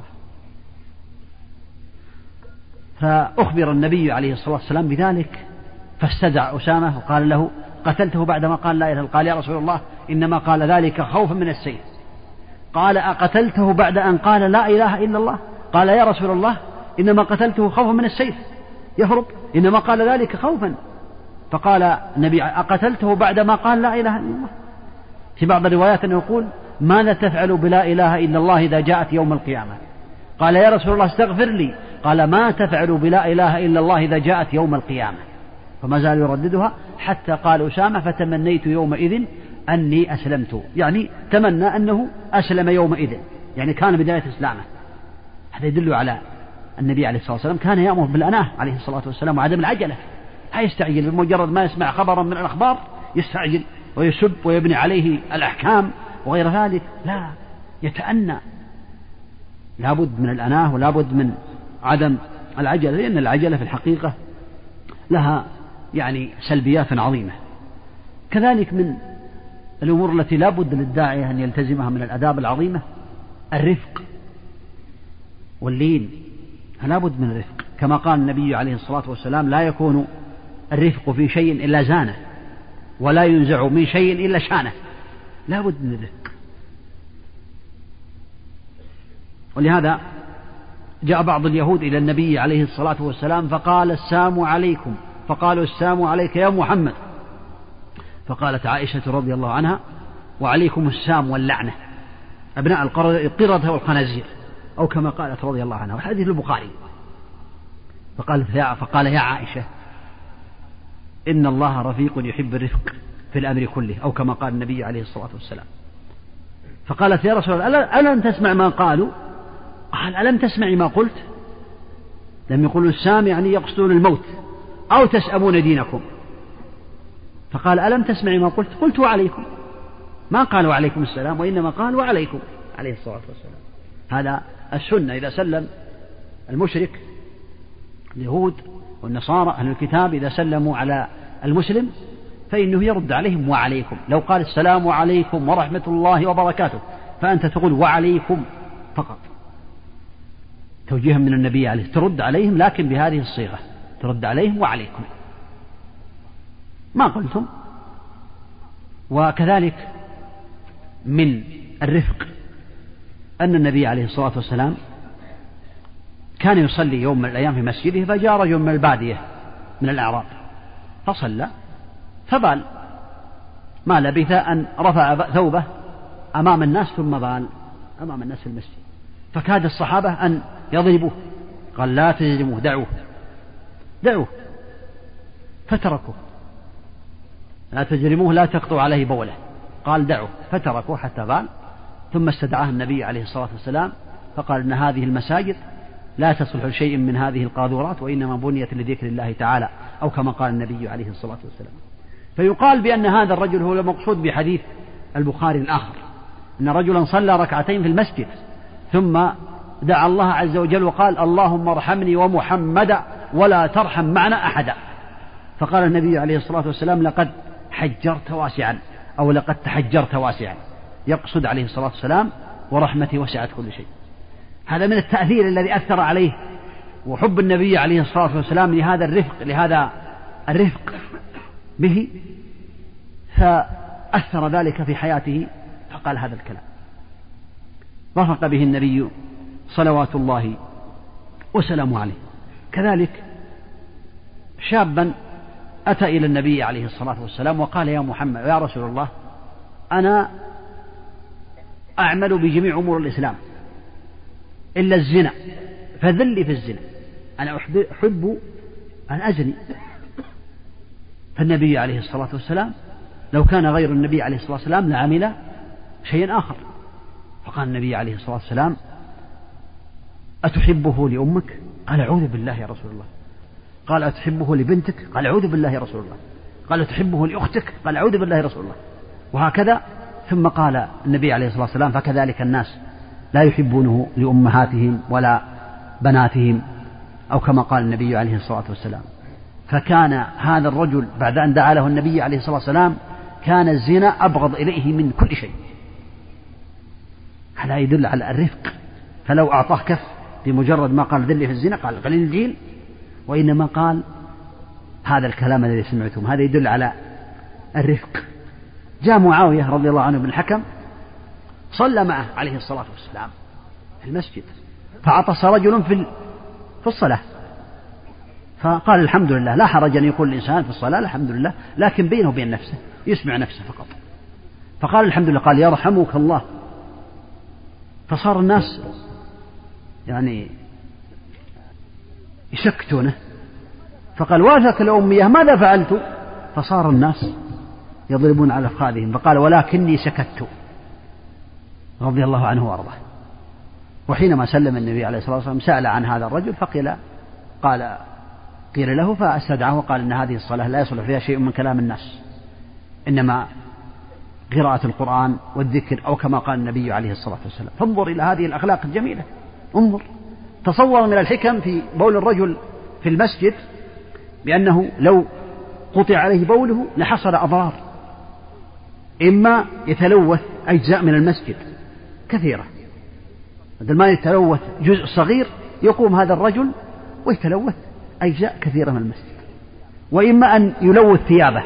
فأخبر النبي عليه الصلاة والسلام بذلك، فاستدعى أسامة وقال له: قتلته بعدما قال لا إله إلا الله؟ قال: يا رسول الله إنما قال ذلك خوفا من السيف. قال: أقتلته بعد أن قال لا إله إلا الله؟ قال: يا رسول الله إنما قتلته خوفا من السيف يهرب، إنما قال ذلك خوفا. فقال النبي: أقتلته بعدما قال لا إله إلا الله؟ في بعض الروايات أنه يقول: ماذا تفعل بلا إله إلا الله إذا جاءت يوم القيامة؟ قال: يا رسول الله استغفر لي. قال: ما تفعل بلا إله إلا الله إذا جاءت يوم القيامة؟ فما زال يرددها حتى قال أسامة: فتمنيت يومئذ أني أسلمت، يعني تمنى أنه أسلم يومئذ، يعني كان بداية إسلامه. هذا يدل على النبي عليه الصلاة والسلام كان يأمر بالأناة عليه الصلاة والسلام وعدم العجلة، لا يستعجل بمجرد ما يسمع خبرا من الأخبار يستعجل ويسب ويبني عليه الأحكام وغير ذلك، لا، يتأنى. لابد من الأناة ولابد من عدم العجلة، لأن العجلة في الحقيقة لها يعني سلبيات عظيمة. كذلك من الأمور التي لا بد للداعية أن يلتزمها من الآداب العظيمة الرفق واللين، لا بد من الرفق، كما قال النبي عليه الصلاة والسلام: لا يكون الرفق في شيء إلا زانه، ولا ينزع من شيء إلا شانه. لا بد من الرفق. ولهذا جاء بعض اليهود إلى النبي عليه الصلاة والسلام فقال: السلام عليكم. فقالوا: السلام عليك يا محمد. فقالت عائشة رضي الله عنها: وعليكم السام واللعنة أبناء القردة والخنازير، أو كما قالت رضي الله عنها، والحديث البخاري. فقال: يا عائشة إن الله رفيق يحب الرفق في الأمر كله، أو كما قال النبي عليه الصلاة والسلام. فقالت: يا رسول الله ألم تسمع ما قالوا؟ قال: ألم تسمعي ما قلت؟ لم يقولوا السام يعني يقصدون الموت أو تسأمون دينكم. فقال: ألم تسمعي ما قلت؟ قلت: وعليكم. ما قال وعليكم السلام، وإنما قال وعليكم عليه الصلاة والسلام. هذا السنة. إذا سلم المشرك اليهود والنصارى أهل الكتاب إذا سلموا على المسلم فإنه يرد عليهم وعليكم. لو قال السلام عليكم ورحمة الله وبركاته فأنت تقول وعليكم فقط، توجيها من النبي عليه، ترد عليهم لكن بهذه الصيغة، ترد عليهم وعليكم ما قلتم. وكذلك من الرفق أن النبي عليه الصلاة والسلام كان يصلي يوم من الأيام في مسجده، فجاء رجل من البادية من الأعراب فصلى فبال، ما لبث أن رفع ثوبه أمام الناس ثم بال أمام الناس في المسجد، فكاد الصحابة أن يضربوه. قال: لا تجرموه، دعوه، فتركوه. لا تجرموه، لا تقطعوا عليه بوله. قال: دعوه، فتركوه حتى بال. ثم استدعاه النبي عليه الصلاة والسلام فقال: إن هذه المساجد لا تصلح لشيء من هذه القاذورات، وإنما بنيت لذكر الله تعالى، أو كما قال النبي عليه الصلاة والسلام. فيقال بأن هذا الرجل هو المقصود بحديث البخاري الآخر أن رجلا صلى ركعتين في المسجد ثم دعا الله عز وجل وقال اللهم ارحمني ومحمدا ولا ترحم معنا أحدا، فقال النبي عليه الصلاة والسلام لقد حجرت واسعا أو لقد تحجرت واسعا، يقصد عليه الصلاة والسلام ورحمتي وسعت كل شيء. هذا من التأثير الذي أثر عليه وحب النبي عليه الصلاة والسلام لهذا الرفق به، فأثر ذلك في حياته فقال هذا الكلام. رفق به النبي صلوات الله وسلامه عليه. كذلك شابا أتى إلى النبي عليه الصلاة والسلام وقال يا محمد يا رسول الله أنا أعمل بجميع أمور الإسلام إلا الزنا فذلي في الزنا، أنا أحب أن أزني. فالنبي عليه الصلاة والسلام لو كان غير النبي عليه الصلاة والسلام لعمل شيئا آخر، فقال النبي عليه الصلاة والسلام أتحبه لأمك؟ قال أعوذ بالله يا رسول الله. قال أتحبه لبنتك؟ قال أعوذ بالله يا رسول الله. قال أتحبه لأختك؟ قال أعوذ بالله يا رسول الله. وهكذا. ثم قال النبي عليه الصلاة والسلام فكذلك الناس لا يحبونه لأمهاتهم ولا بناتهم، أو كما قال النبي عليه الصلاة والسلام. فكان هذا الرجل بعد أن دعا له النبي عليه الصلاة والسلام كان الزنا أبغض إليه من كل شيء. هذا يدل على الرفق، فلو أعطاه كف بمجرد ما قال ذلي في الزنا قال قليل الدين، وإنما قال هذا الكلام الذي سمعتم. هذا يدل على الرفق. جاء معاوية رضي الله عنه بن الحكم صلى معه عليه الصلاة والسلام في المسجد، فعطس رجل في الصلاة، فقال الحمد لله. لا حرج أن يقول الإنسان في الصلاة الحمد لله، لكن بينه وبين نفسه يسمع نفسه فقط. فقال الحمد لله. قال يرحمك الله. فصار الناس يعني يسكتونه، فقال واثك الأمية ماذا فعلت؟ فصار الناس يضربون على أفخاذهم، فقال ولكني سكت رضي الله عنه وأرضاه. وحينما سلم النبي عليه الصلاة والسلام سأل عن هذا الرجل قيل له فاستدعاه وقال إن هذه الصلاة لا يصلح فيها شيء من كلام الناس، إنما قراءة القرآن والذكر، أو كما قال النبي عليه الصلاة والسلام. فانظر إلى هذه الأخلاق الجميلة. انظر، تصور من الحكم في بول الرجل في المسجد بأنه لو قطع عليه بوله لحصل أضرار، إما يتلوث أجزاء من المسجد كثيرة، بدل ما يتلوث جزء صغير يقوم هذا الرجل ويتلوث أجزاء كثيرة من المسجد، وإما أن يلوث ثيابه،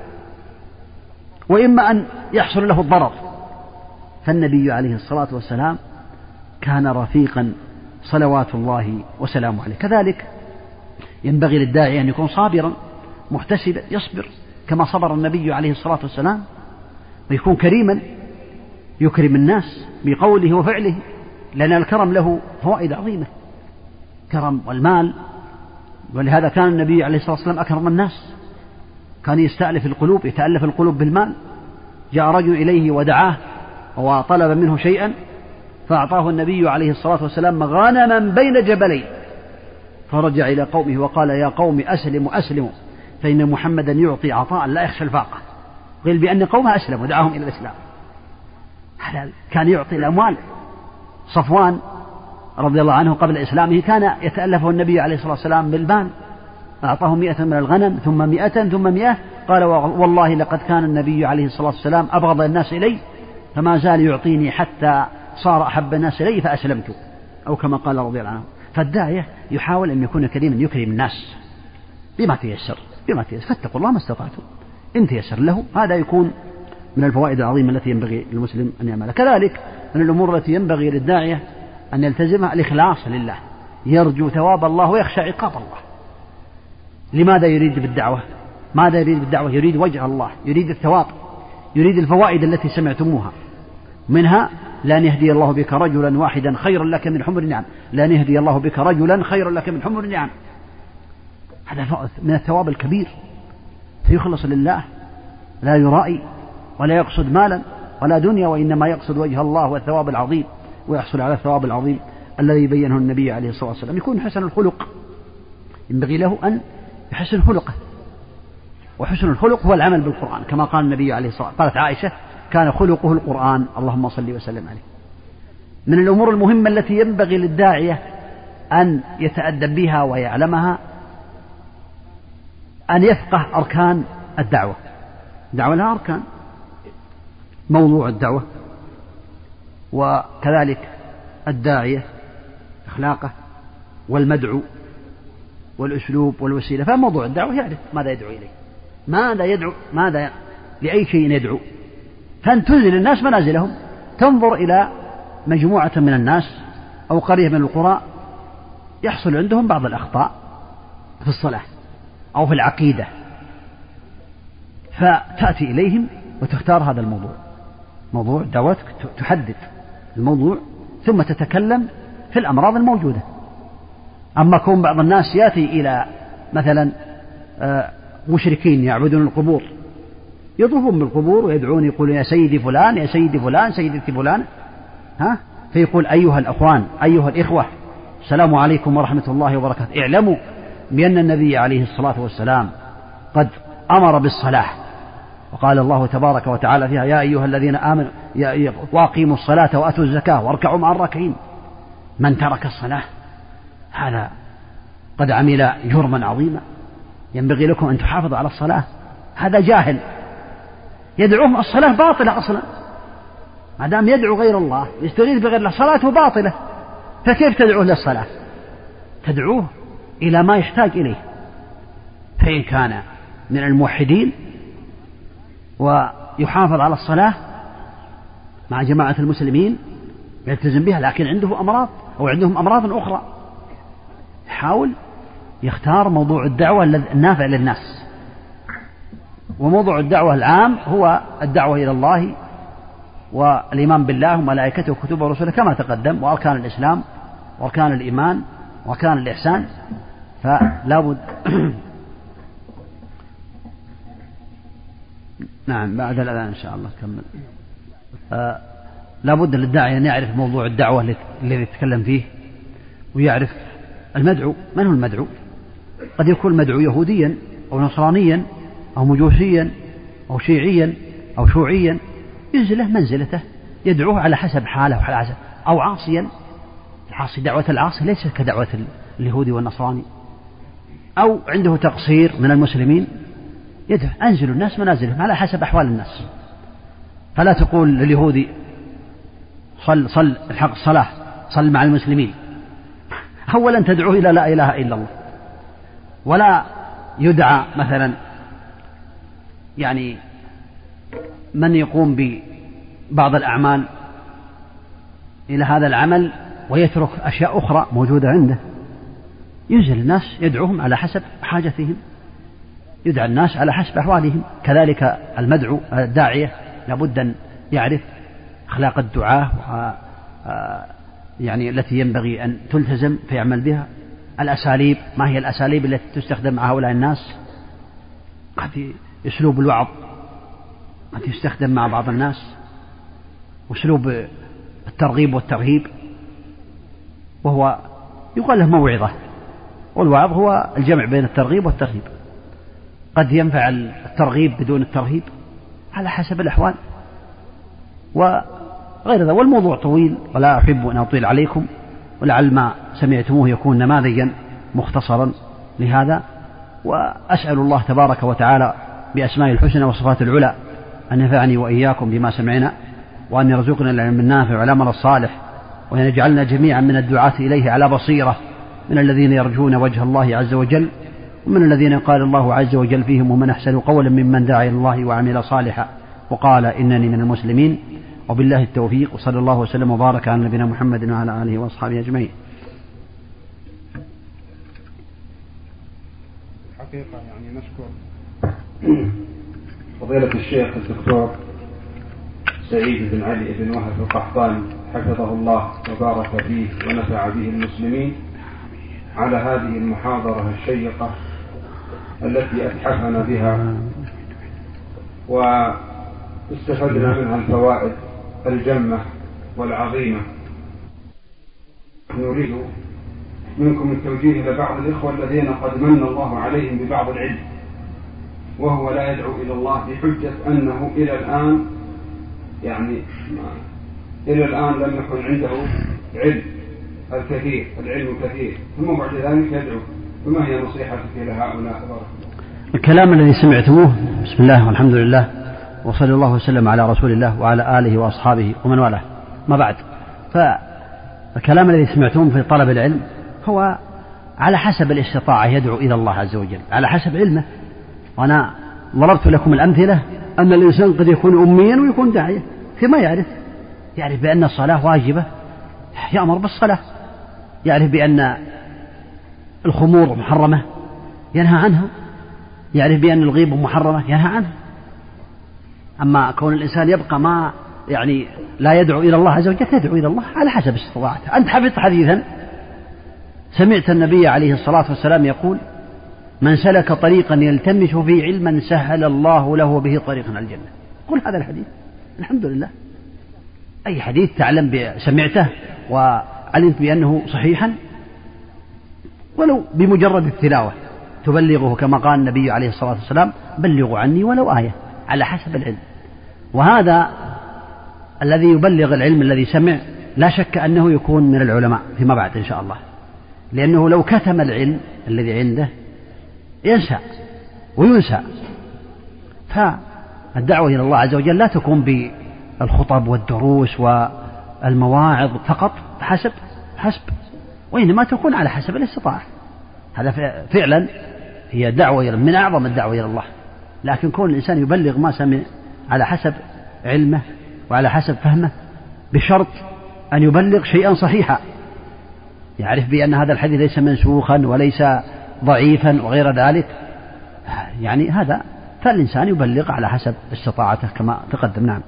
وإما أن يحصل له الضرر. فالنبي عليه الصلاة والسلام كان رفيقا صلوات الله وسلامه عليه. كذلك ينبغي للداعي أن يكون صابرا محتسبا، يصبر كما صبر النبي عليه الصلاة والسلام، ويكون كريما يكرم الناس بقوله وفعله، لأن الكرم له فوائد عظيمة، كرم والمال. ولهذا كان النبي عليه الصلاة والسلام أكرم الناس، كان يتألف القلوب بالمال. جاء رجل إليه ودعاه وطلب منه شيئا فأعطاه النبي عليه الصلاة والسلام غنما بين جبلين، فرجع إلى قومه وقال يا قوم أسلموا فإن محمدا يعطي عطاء لا يخشى الفاقة. قيل بأن قومه أسلموا ودعاهم إلى الإسلام. كان يعطي الأموال. صفوان رضي الله عنه قبل إسلامه كان يتألفه النبي عليه الصلاة والسلام بالمال، أعطاه 100 من الغنم ثم 100 ثم 100. قال والله لقد كان النبي عليه الصلاة والسلام أبغض الناس إلي فما زال يعطيني حتى صار أحب الناس إلي فأسلمت، أو كما قال رضي الله عنه. فالداعية يحاول أن يكون كريما يكرم الناس بما تيسر، فاتقوا الله ما استطعتم إن تيسر له. هذا يكون من الفوائد العظيمة التي ينبغي للمسلم أن يعملها. كذلك من الأمور التي ينبغي للداعية أن يلتزمها الإخلاص لله، يرجو ثواب الله ويخشى عقاب الله. لماذا يريد بالدعوة؟ ماذا يريد بالدعوة؟ يريد وجه الله، يريد الثواب، يريد الفوائد التي سمعتموها، منها لأن يهدي الله بك رجلا واحدا خير لك من حمر النعم، لأن يهدي الله بك رجلا خير لك من حمر النعم. هذا من الثواب الكبير، فيخلص لله، لا يرائي ولا يقصد مالا ولا دنيا، وإنما يقصد وجه الله والثواب العظيم، ويحصل على الثواب العظيم الذي بينه النبي عليه الصلاة والسلام. يكون حسن الخلق، ينبغي له أن يحسن خلقه، وحسن الخلق هو العمل بالقرآن، كما قال النبي عليه الصلاة والسلام. قالت عائشة كان خلقه القرآن، اللهم صل وسلم عليه. من الأمور المهمة التي ينبغي للداعية أن يتأدب بها ويعلمها أن يفقه أركان الدعوة. الدعوة لها أركان، موضوع الدعوة، وكذلك الداعية أخلاقه، والمدعو، والأسلوب والوسيلة. فموضوع الدعوة يعرف ماذا يدعو إليه، ماذا يدعو، لأي شيء يدعو. فأن تنزل الناس منازلهم، تنظر إلى مجموعة من الناس أو قرية من القرى يحصل عندهم بعض الأخطاء في الصلاة أو في العقيدة، فتأتي إليهم وتختار هذا الموضوع، موضوع دعوتك، تحدد الموضوع ثم تتكلم في الأمراض الموجودة. أما كون بعض الناس يأتي إلى مثلا مشركين يعبدون القبور، يطوفون بالقبور ويدعون، يقولون يا سيدي فلان، يا سيدي فلان، سيدتي فلان، فيقول أيها الأخوان، أيها الإخوة، السلام عليكم ورحمة الله وبركاته، اعلموا بأن النبي عليه الصلاة والسلام قد أمر بالصلاة، وقال الله تبارك وتعالى فيها يا أيها الذين آمنوا وأقيموا الصلاة وأتوا الزكاة واركعوا مع الراكعين. من ترك الصلاة هذا قد عمل جرما عظيما، ينبغي لكم أن تحافظوا على الصلاة. هذا جاهل يدعوهم، الصلاة باطلة أصلا، ما دام يدعو غير الله يستغيث بغير الله صلاته باطلة، فكيف تدعوه للصلاة؟ تدعوه إلى ما يحتاج إليه. فإن كان من الموحدين ويحافظ على الصلاة مع جماعة المسلمين يلتزم بها، لكن عنده أمراض أو عندهم أمراض أخرى، يحاول يختار موضوع الدعوة النافع للناس. وموضوع الدعوة العام هو الدعوة إلى الله والإيمان بالله وملائكته وكتبه ورسله كما تقدم، وأركان الإسلام وأركان الإيمان وأركان الإحسان. فلا بد نعم بعد الأذان إن شاء الله كمل. لا بد للداعي أن يعرف موضوع الدعوة الذي يتكلم فيه، ويعرف المدعو. من هو المدعو؟ قد يكون المدعو يهوديا أو نصرانيا أو مجوسيا أو شيعيا أو شيوعيا، ينزله منزلته، يدعوه على حسب حاله وعلى حسب، أو عاصيا، العاصي دعوة العاصي ليست كدعوة اليهودي والنصراني، أو عنده تقصير من المسلمين، يدعو أنزل الناس منازلهم على حسب أحوال الناس. فلا تقول لليهودي صل الحق الصلاة، صل مع المسلمين، أولا تدعوه إلى لا إله إلا الله. ولا يدعى مثلا يعني من يقوم ببعض الأعمال إلى هذا العمل ويترك أشياء أخرى موجودة عنده، ينزل الناس يدعوهم على حسب حاجتهم، يدعى الناس على حسب أحوالهم. كذلك المدعو الداعية لابد أن يعرف أخلاق الدعاة يعني التي ينبغي أن تلتزم فيعمل بها. الأساليب، ما هي الأساليب التي تستخدم مع هؤلاء الناس؟ قد أسلوب الوعظ قد يستخدم مع بعض الناس، أسلوب الترغيب والترهيب، وهو يقال له موعظة، والوعظ هو الجمع بين الترغيب والترهيب. قد ينفع الترغيب بدون الترهيب على حسب الأحوال وغير ذا. والموضوع طويل ولا أحب أن أطيل عليكم، ولعل ما سمعتموه يكون نماذجا مختصرا لهذا. وأسأل الله تبارك وتعالى بأسمائه الحسنى وصفات العلى أن ينفعني وإياكم بما سمعنا، وأن يرزقنا العلم النافع والعمل الصالح، وأن يجعلنا جميعا من الدعاة إليه على بصيرة، من الذين يرجون وجه الله عز وجل، ومن الذين قال الله عز وجل فيهم ومن أحسن قولا ممن دعا إلى الله وعمل صالحا وقال إنني من المسلمين. وبالله التوفيق، وصلى الله وسلم وبارك على نبينا محمد وعلى آله وأصحابه أجمعين. حقيقة يعني نشكر فضيلة الشيخ الدكتور سعيد بن علي بن وهب القحطاني حفظه الله وبارك فيه ونفع به المسلمين على هذه المحاضرة الشيقة التي أتحفنا بها واستفدنا منها الفوائد الجمة والعظيمة. نريد منكم التوجيه إلى بعض الإخوة الذين قد من الله عليهم ببعض العلم، وهو لا يدعو إلى الله بحجة أنه إلى الآن يعني إلى الآن لم يكن عنده علم العلم كثير ثم بعد ذلك يدعو، فما هي نصيحتك لهؤلاء؟ تبارك الله. الكلام الذي سمعتموه، بسم الله والحمد لله وصلى الله وسلم على رسول الله وعلى آله وأصحابه ومن والاه، ما بعد. فالكلام الذي سمعتموه في طلب العلم هو على حسب الاستطاعة يدعو إلى الله عز وجل على حسب علمه. وأنا ضربت لكم الأمثلة أن الإنسان قد يكون أميا ويكون داعية فيما يعرف بأن الصلاة واجبة يأمر بالصلاة، يعرف بأن الخمور محرمة ينهى عنها، يعرف بأن الغيبة محرمة ينهى عنها. أما كون الإنسان يبقى ما لا يدعو إلى الله عز وجل، يدعو إلى الله على حسب استطاعته. أنت حفظت حديثا سمعت النبي عليه الصلاة والسلام يقول: من سلك طريقا يلتمس فيه علما سهل الله له به طريقا إلى الجنة. قل هذا الحديث، الحمد لله. أي حديث تعلم سمعته وعلمت بأنه صحيحا ولو بمجرد التلاوة تبلغه، كما قال النبي عليه الصلاة والسلام: بلغوا عني ولو آية، على حسب العلم. وهذا الذي يبلغ العلم الذي سمع لا شك أنه يكون من العلماء فيما بعد إن شاء الله، لأنه لو كتم العلم الذي عنده ينسى وينسى. فالدعوة إلى الله عز وجل لا تكون بالخطب والدروس والمواعظ فقط حسب، وإنما تكون على حسب الاستطاعة. هذا فعلا هي دعوة من أعظم الدعوة إلى الله. لكن كون الإنسان يبلغ ما سمع على حسب علمه وعلى حسب فهمه، بشرط أن يبلغ شيئا صحيحا، يعرف بأن هذا الحديث ليس منسوخا وليس ضعيفا وغير ذلك، هذا فالإنسان يبلغ على حسب استطاعته كما تقدم. نعم.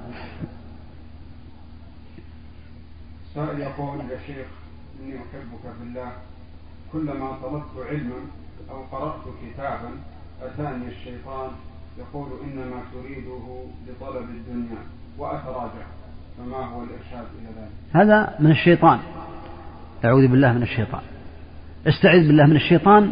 سائل يقول: يا شيخ، إني أحبك في الله، كلما طلبت علما أو قرأت كتابا أتاني الشيطان يقول إنما تريده لطلب الدنيا وأتراجع، فما هو الإرشاد إلى ذلك؟ هذا من الشيطان، أعوذ بالله من الشيطان. استعذ بالله من الشيطان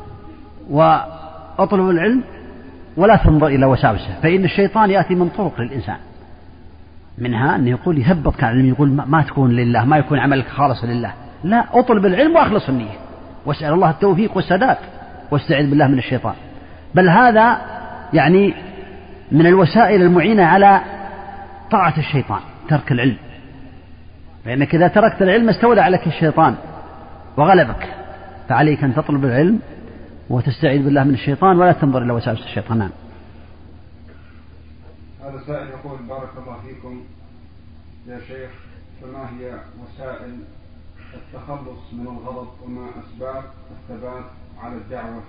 وأطلب العلم ولا تنظر إلى وساوسه، فإن الشيطان يأتي من طرق للإنسان، منها أنه يقول يثبطك عن العلم، يقول ما تكون لله، ما يكون عملك خالص لله. لا، أطلب العلم وأخلص النية واسأل الله التوفيق والسداد واستعذ بالله من الشيطان. بل هذا من الوسائل المعينة على طاعة الشيطان، ترك العلم، لأنك إذا تركت العلم استولى عليك الشيطان وغلبك، فعليك أن تطلب العلم وتستعيذ بالله من الشيطان ولا تنظر إلى وساوس الشيطان. نعم. هذا سائل يقول: بارك الله فيكم يا شيخ، فما هي وسائل التخلص من الغضب وما أسباب الثبات على الدعوة؟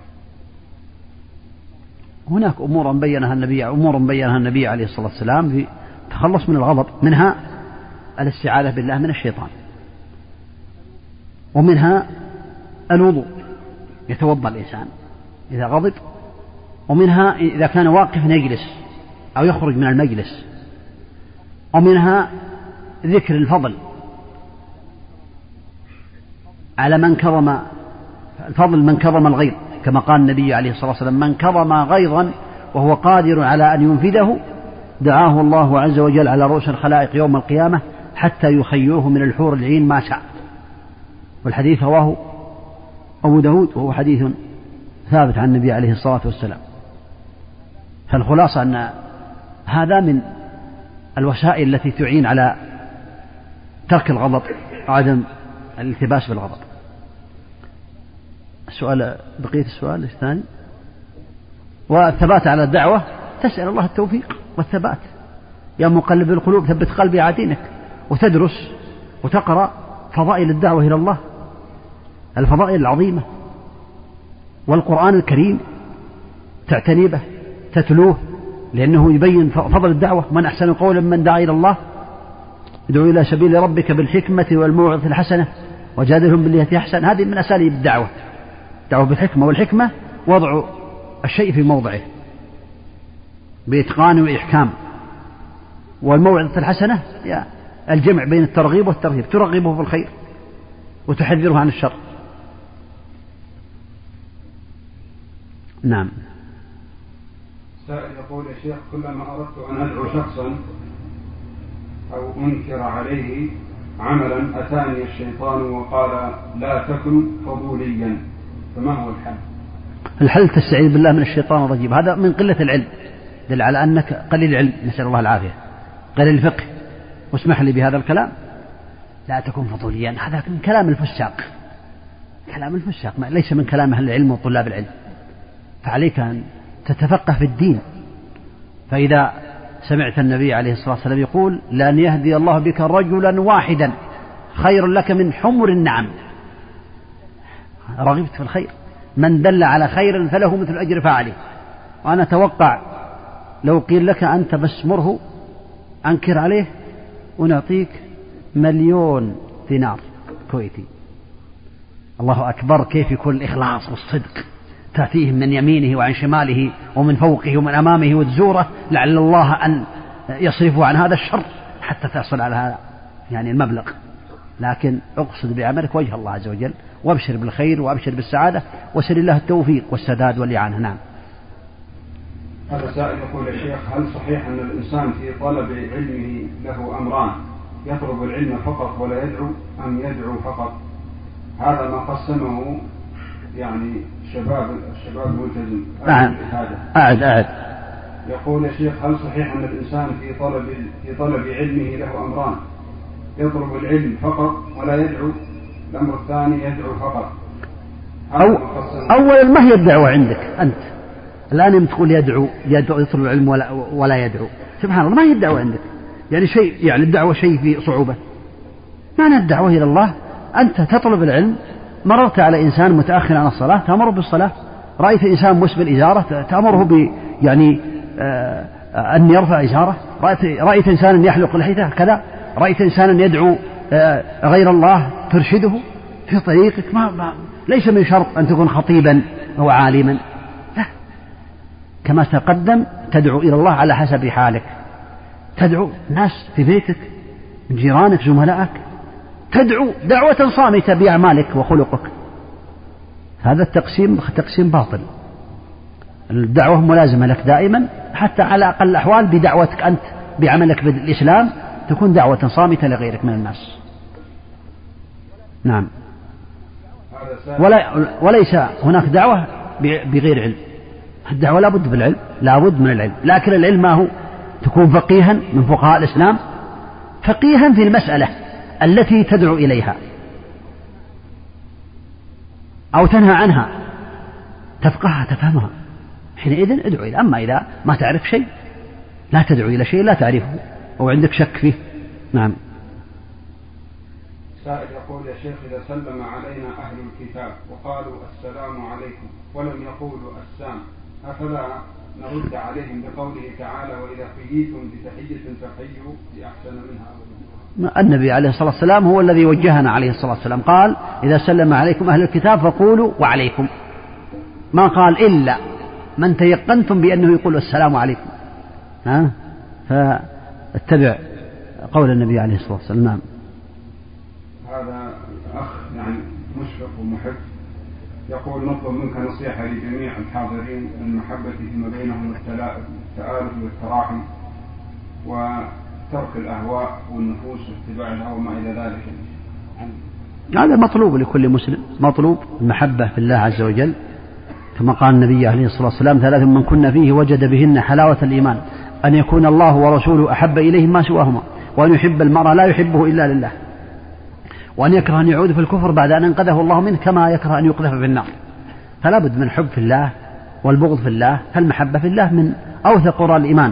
هناك أمور بينها النبي عليه الصلاة والسلام في التخلص من الغضب، منها الاستعاذة بالله من الشيطان، ومنها الوضوء، يتوضأ الإنسان إذا غضب، ومنها إذا كان واقفا يجلس أو يخرج من المجلس، ومنها ذكر الفضل على من كظم الغيظ، كما قال النبي عليه الصلاة والسلام: من كظم غيظا وهو قادر على أن ينفذه دعاه الله عز وجل على رؤوس الخلائق يوم القيامة حتى يخيره من الحور العين ما شاء. والحديث رواه أبو داود وهو حديث ثابت عن النبي عليه الصلاة والسلام. فالخلاصة أن هذا من الوسائل التي تعين على ترك الغضب وعدم الالتباس بالغضب. بقية السؤال الثاني: والثبات على الدعوة، تسأل الله التوفيق والثبات. يا مقلب القلوب ثبت قلبي على دينك، وتدرس وتقرأ فضائل الدعوة إلى الله، الفضائل العظيمة، والقرآن الكريم تعتني به، تتلوه، لأنه يبين فضل الدعوة. من أحسن قولا من دعا إلى الله ادعو إلى سبيل ربك بالحكمة والموعظة الحسنة وجادلهم بالتي أحسن. هذه من أساليب الدعوة، دعوة بالحكمة، والحكمة وضع الشيء في موضعه بإتقان وإحكام، والموعظة الحسنة الجمع بين الترغيب والترهيب، ترغبه في الخير وتحذره عن الشر. نعم. سائل يقول: يا شيخ، كلما أردت أن أدعو شخصا أو أنكر عليه عملا أتاني الشيطان وقال لا تكن فضوليا، فما هو الحل؟ الحل تستعيذ بالله من الشيطان الرجيم. هذا من قلة العلم، دل على أنك قليل العلم، نسأل الله العافية، قليل الفقه. واسمح لي بهذا الكلام، لا تكن فضوليا، هذا من كلام الفساق، كلام الفساق، ليس من كلام أهل العلم وطلاب العلم. فعليك أن تتفقه في الدين. فإذا سمعت النبي عليه الصلاة والسلام يقول لأن يهدي الله بك رجلا واحدا خير لك من حمر النعم، رغبت في الخير، من دل على خير فله مثل أجر فاعله. وأنا أتوقع لو قيل لك أنت بس مره أنكر عليه ونعطيك 1,000,000 دينار كويتي. الله أكبر، كيف يكون الإخلاص والصدق، تأتيهم من يمينه وعن شماله ومن فوقه ومن أمامه وتزوره، لعل الله أن يصرفه عن هذا الشر حتى تحصل على هذا يعني المبلغ. لكن اقصد بعملك وجه الله عز وجل، وابشر بالخير وابشر بالسعادة، وسل الله التوفيق والسداد والإعانة. نعم. هذا سائل يقول يا شيخ، هل صحيح أن الإنسان في طلب علمه له أمران، يطلب العلم فقط ولا يدعو، أم يدعو فقط؟ هذا ما قسمه يعني الشباب الملتزم. أعد. يقول يا شيخ، هل صحيح أن الإنسان في طلب علمه له أمران، يطلب العلم فقط ولا يدعو؟ الأمر الثاني يدعو فقط. أولا ما هي الدعوة عندك أنت الآن؟ تقول يدعو يطلب العلم ولا يدعو، سبحان الله، ما هي الدعوة عندك؟ يعني شيء، يعني الدعوة شيء في صعوبة. معنى الدعوة إلى الله أنت تطلب العلم، مررت على إنسان متأخر عن الصلاة تأمره بالصلاة، رأيت إنسان مسبل إزارة تأمره يعني أن يرفع إزارة، رأيت إنسانا يحلق لحيته كذا، رأيت إنسانا يدعو غير الله ترشده في طريقك. ليس من شرط أن تكون خطيبا أو عالما، لا، كما تقدم تدعو إلى الله على حسب حالك. تدعو ناس في بيتك، جيرانك، زملائك، تدعو دعوة صامتة بأعمالك وخلقك. هذا التقسيم باطل. الدعوة ملازمة لك دائما، حتى على أقل الأحوال بدعوتك أنت بعملك بالإسلام تكون دعوة صامتة لغيرك من الناس. نعم. وليس هناك دعوة بغير علم، الدعوة لابد بالعلم، لابد من العلم. لكن العلم ما هو؟ تكون فقيها من فقهاء الإسلام، فقيها في المسألة التي تدعو إليها أو تنهى عنها، تفقهها تفهمها، حينئذ ادعو إلى. أما إذا ما تعرف شيء لا تدعو إلى شيء لا تعرفه أو عندك شك فيه. نعم. سائل يقول يا شيخ، إذا سلم علينا أهل الكتاب وقالوا السلام عليكم ولم يقولوا السام، أفلا نرد عليهم بقوله تعالى وإذا حييتم بتحية فحيوا بأحسن منها أو النبي عليه الصلاة والسلام هو الذي وجهنا عليه الصلاة والسلام، قال إذا سلم عليكم أهل الكتاب فقولوا وعليكم، ما قال إلا من تيقنتم بأنه يقول السلام عليكم. فاتبع قول النبي عليه الصلاة والسلام. نعم. هذا أخ يعني مشفق ومحب يقول نطلب منك نصيحة لجميع الحاضرين المحبة فيما بينهم، التآلف والتراحم، وترك الأهواء والنفوس واتباع الهوى وما إلى ذلك. هذا مطلوب لكل مسلم، مطلوب المحبة في الله عز وجل، كما قال النبي عليه الصلاة والسلام 3 من كنا فيه وجد بهن حلاوة الإيمان، أن يكون الله ورسوله أحب إليه ما سواهما، وأن يحب المرء لا يحبه إلا لله، وأن يكره أن يعود في الكفر بعد أن أنقذه الله منه كما يكره أن يقذف في النار. فلا بد من حب في الله والبغض في الله، فالمحبة في الله من أوثق قرى الإيمان.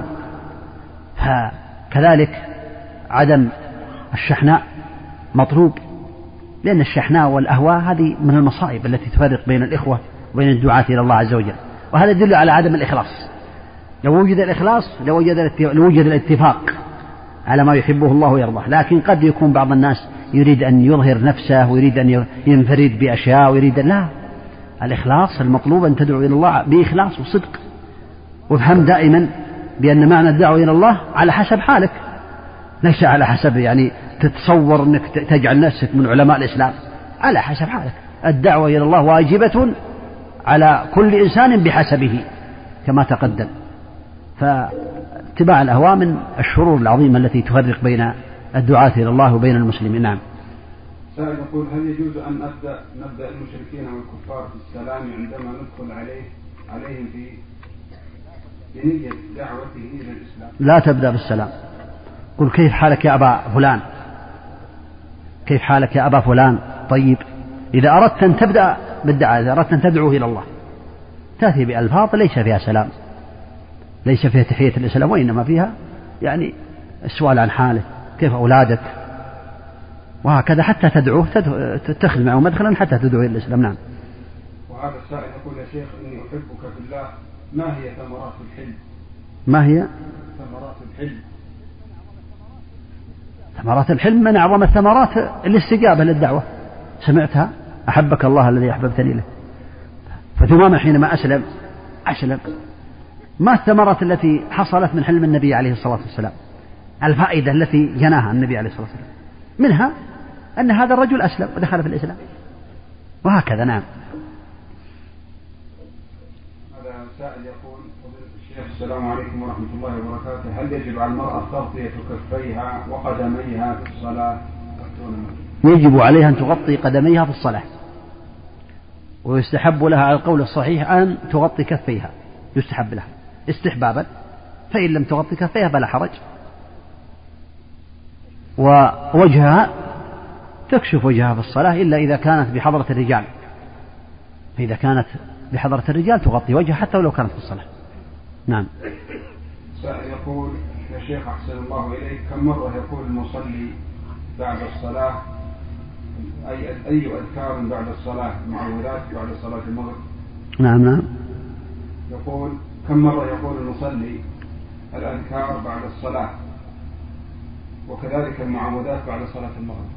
فكذلك عدم الشحناء مطلوب، لأن الشحناء والأهواء هذه من المصائب التي تفرق بين الإخوة وبين الدعاة إلى الله عز وجل، وهذا يدل على عدم الإخلاص. لو وجد الإخلاص لوجد الاتفاق على ما يحبه الله ويرضاه. لكن قد يكون بعض الناس يريد أن يظهر نفسه ويريد أن ينفرد بأشياء ويريد لا، الإخلاص المطلوب أن تدعو إلى الله بإخلاص وصدق. وافهم دائما بأن معنى الدعوة إلى الله على حسب حالك، ليس على حسب يعني تتصور أنك تجعل نفسك من علماء الإسلام، على حسب حالك. الدعوة إلى الله واجبة على كل إنسان بحسبه كما تقدم. فاتباع الأهواء من الشرور العظيمة التي تفرق بين الدعاة إلى الله وبين المسلمين. نعم. سائل يقول: هل يجوز أن نبدأ المشركين والكفار في السلام عندما ندخل عليهم في بنية دعوته إلى الإسلام؟ لا تبدأ بالسلام. قل: كيف حالك يا أبا فلان؟ كيف حالك يا أبا فلان؟ طيب، إذا أردت أن تبدأ بالدعاء، إذا أردت أن تدعو إلى الله، تأتي بألفاظ ليس فيها سلام، ليس فيها تحية الإسلام، وإنما فيها يعني السؤال عن حاله، كيف أولادك، وهكذا حتى تدعوه، تتخذ معه مدخلا حتى تدعو إلى الإسلام. نعم. وهذا السائل يقول: يا شيخ، إني أحبك في الله، ما هي ثمرات الحلم؟ ما هي ثمرات الحلم؟ ثمرات الحلم من أعظم الثمرات الاستجابة للدعوة. سمعتها: أحبك الله الذي أحببتني له. فثمامة حينما أسلم ما الثمرات التي حصلت من حلم النبي عليه الصلاة والسلام؟ الفائدة التي جناها النبي عليه الصلاة والسلام منها أن هذا الرجل أسلم ودخل في الإسلام، وهكذا. نعم. هذا سائل يقول: فضيلة الشيخ، السلام عليكم ورحمة الله وبركاته، هل يجب على المرأة تغطية كفيها وقدميها في الصلاة؟ يجب عليها أن تغطي قدميها في الصلاة، ويستحب لها على القول الصحيح أن تغطي كفيها، يستحب لها استحبابا، فإن لم تغطي كفيها فلا حرج. ووجهها تكشف وجهها في الصلاة إلا إذا كانت بحضرة الرجال، فإذا كانت بحضرة الرجال تغطي وجهها حتى ولو كانت في الصلاة. نعم. سائل يقول: يا شيخ أحسن الله إليك، كم مرة يقول المصلي بعد الصلاة أي أذكار بعد الصلاة، معوذات بعد صلاة المغرب؟ نعم. يقول: كم مرة يقول المصلي الأذكار بعد الصلاة، وكذلك المعوذات بعد صلاة المغرب؟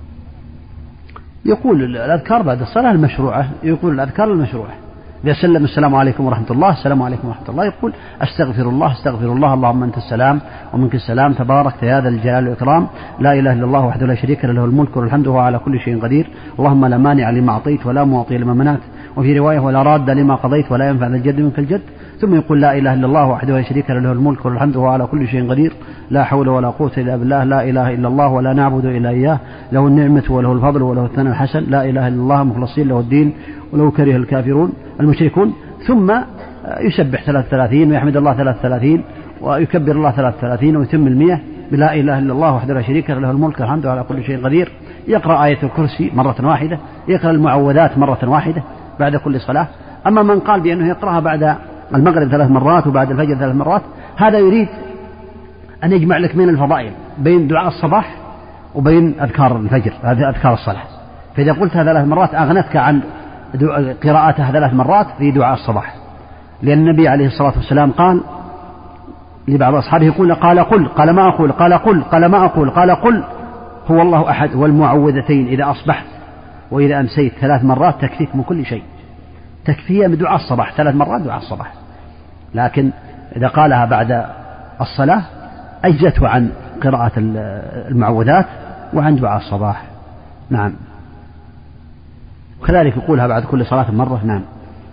يقول الأذكار بعد الصلاة المشروعة، يقول الأذكار المشروعة. إذا سلم: السلام عليكم ورحمة الله، السلام عليكم ورحمة الله، يقول: أستغفر الله، اللهم أنت السلام ومنك السلام، تبارك يا ذا الجلال والإكرام، لا إله إلا الله وحده لا شريك له، له الملك وله الحمد وهو على كل شيء قدير، اللهم لا مانع لما أعطيت ولا معطي لما منعت، وفي رواية: ولا راد لما قضيت ولا ينفع ذا الجد منك الجد. ثم يقول: لا إله إلا الله وحده لا شريك له، له الملك وله الحمد وهو على كل شيء قدير، لا حول ولا قوة إلا بالله، لا إله إلا الله ولا نعبد إلا إياه، له النعمة وله الفضل وله الثناء الحسن، لا إله إلا الله مخلصين له الدين ولو كره الكافرون المشركون. ثم يسبح 33 ويحمد الله 33 ويكبر الله 33 ويتم 100 بلا إله إلا الله وحده لا شريك له، له الملك والحمد على كل شيء قدير. يقرأ آية الكرسي مرة واحدة، يقرأ المعوذات مرة واحدة بعد كل صلاة. أما من قال بأنه يقرأها بعد المغرب 3 مرات وبعد الفجر 3 مرات، هذا يريد أن يجمع لك من الفضائل بين دعاء الصباح وبين أذكار الفجر، هذه أذكار الصلاة. فإذا قلتها 3 مرات أغنتك عن قراءتها 3 مرات في دعاء الصباح، لأن النبي عليه الصلاة والسلام قال لبعض أصحابه: يقول: قال قل، قال ما أقول، قال قل، قال ما أقول، قال قل هو الله أحد والمعوذتين إذا أصبحت وإذا أمسيت 3 مرات تكفيك من كل شيء، تكفيها من دعاء الصباح 3 مرات دعاء الصباح. لكن إذا قالها بعد الصلاة أجزته عن قراءة المعوذات وعن دعاء الصباح. نعم. وكذلك يقولها بعد كل صلاة مرة. نعم.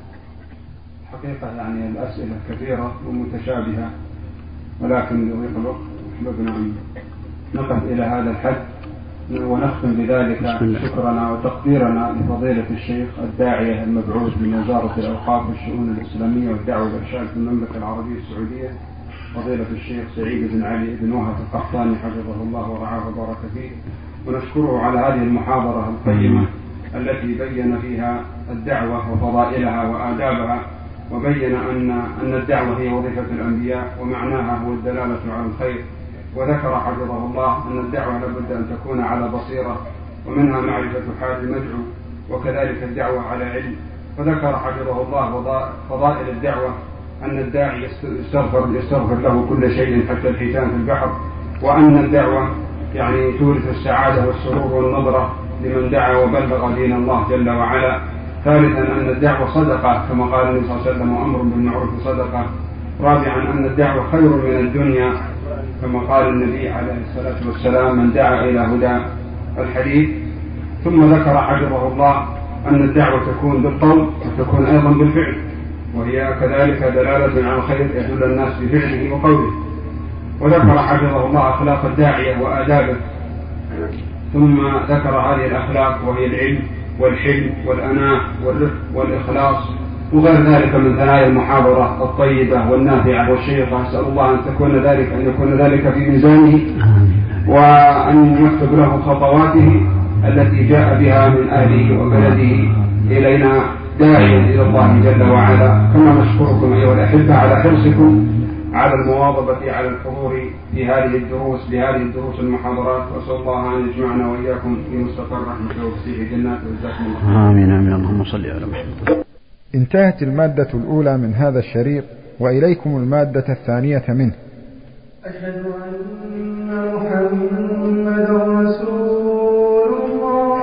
حقيقة يعني الأسئلة كثيرة ومتشابهة، ولكن يضيق الوقت أحببنا أن نقف إلى هذا الحد، ونختم بذلك شكرنا وتقديرنا لفضيلة الشيخ الداعية المبعوث من وزارة الأوقاف والشؤون الإسلامية والدعوة والإرشاد في المملكة العربية السعودية، فضيلة الشيخ سعيد بن علي بن وهب القحطاني حفظه الله ورعاه وبارك فيه، ونشكره على هذه المحاضرة القيمة التي بين فيها الدعوة وفضائلها وآدابها، وبين أن الدعوة هي وظيفة الأنبياء ومعناها هو الدلالة على الخير، وذكر حفظه الله أن الدعوة لابد أن تكون على بصيرة ومنها معرفة حال المدعو، وكذلك الدعوة على علم. وذكر حفظه الله فضائل الدعوة، أن الداعي يستغفر له كل شيء حتى الحيتان في البحر، وأن الدعوة يعني تورث السعادة والسرور والنظرة لمن دعا وبلغ دين الله جل وعلا. ثالثا أن الدعوة صدقة كما قال النبي صلى الله عليه وسلم: وأمر بالمعروف صدقة. رابعا أن الدعوة خير من الدنيا كما قال النبي عليه الصلاة والسلام: من دعا إلى هدى الحديث. ثم ذكر حفظه الله أن الدعوة تكون بالقول وتكون أيضا بالفعل، وهي كذلك دلالة على الخير يدل الناس بفعله وقوله. وذكر حفظه الله أخلاق الداعية وآدابه، ثم ذكر هذه الأخلاق وهي العلم والحلم والأناة والرفق والإخلاص وغير ذلك من ثنايا المحاضرة الطيبة والنافعة والشيقة. أسأل الله أن يكون ذلك في ميزانه، وأن يكتب له خطواته التي جاء بها من أهله وبلده إلينا داعيا إلى الله جل وعلا. كما نشكركم أيها الأحبة على حرصكم على المواظبة على الحضور في هذه الدروس المحاضرات، وأسأل الله أن يجمعنا وإياكم في مستقر رحمته وفسيح جناته. وجزاكم الله. آمين آمين. اللهم صل على محمد. انتهت المادة الأولى من هذا الشريط، وإليكم المادة الثانية منه. أشهد أن محمدا رسول الله.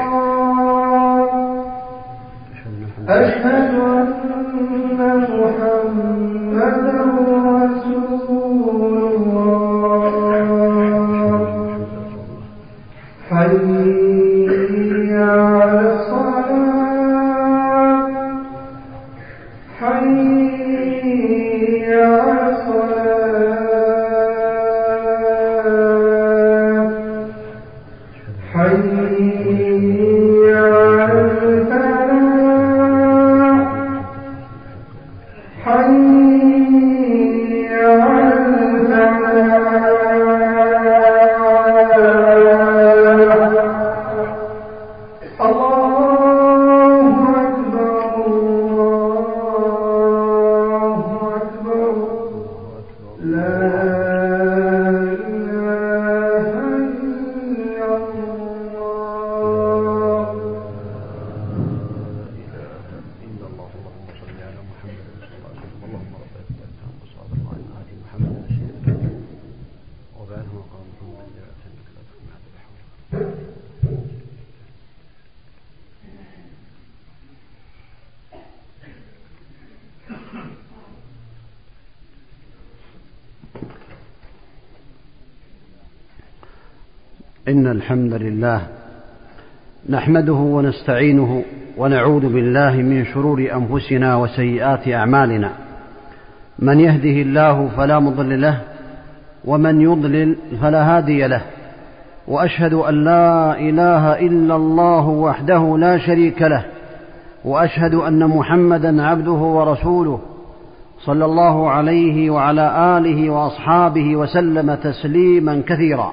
أشهد أن محمدا رسول الله. حي على الصلاة. حي على الصلاة. حي على الفلاح. حي على الفلاح. الله أكبر الله أكبر. لا إله إلا الله. اللهم صل على محمد اللهم رب العالمين وصلى الله على محمد وبعده مقام محمد لا تنك لا تكون هذا الحول. إن الحمد لله نحمده ونستعينه ونعوذ بالله من شرور أنفسنا وسيئات أعمالنا. من يهده الله فلا مضل له ومن يضلل فلا هادي له. وأشهد أن لا إله إلا الله وحده لا شريك له، وأشهد أن محمدا عبده ورسوله صلى الله عليه وعلى آله وأصحابه وسلم تسليما كثيرا.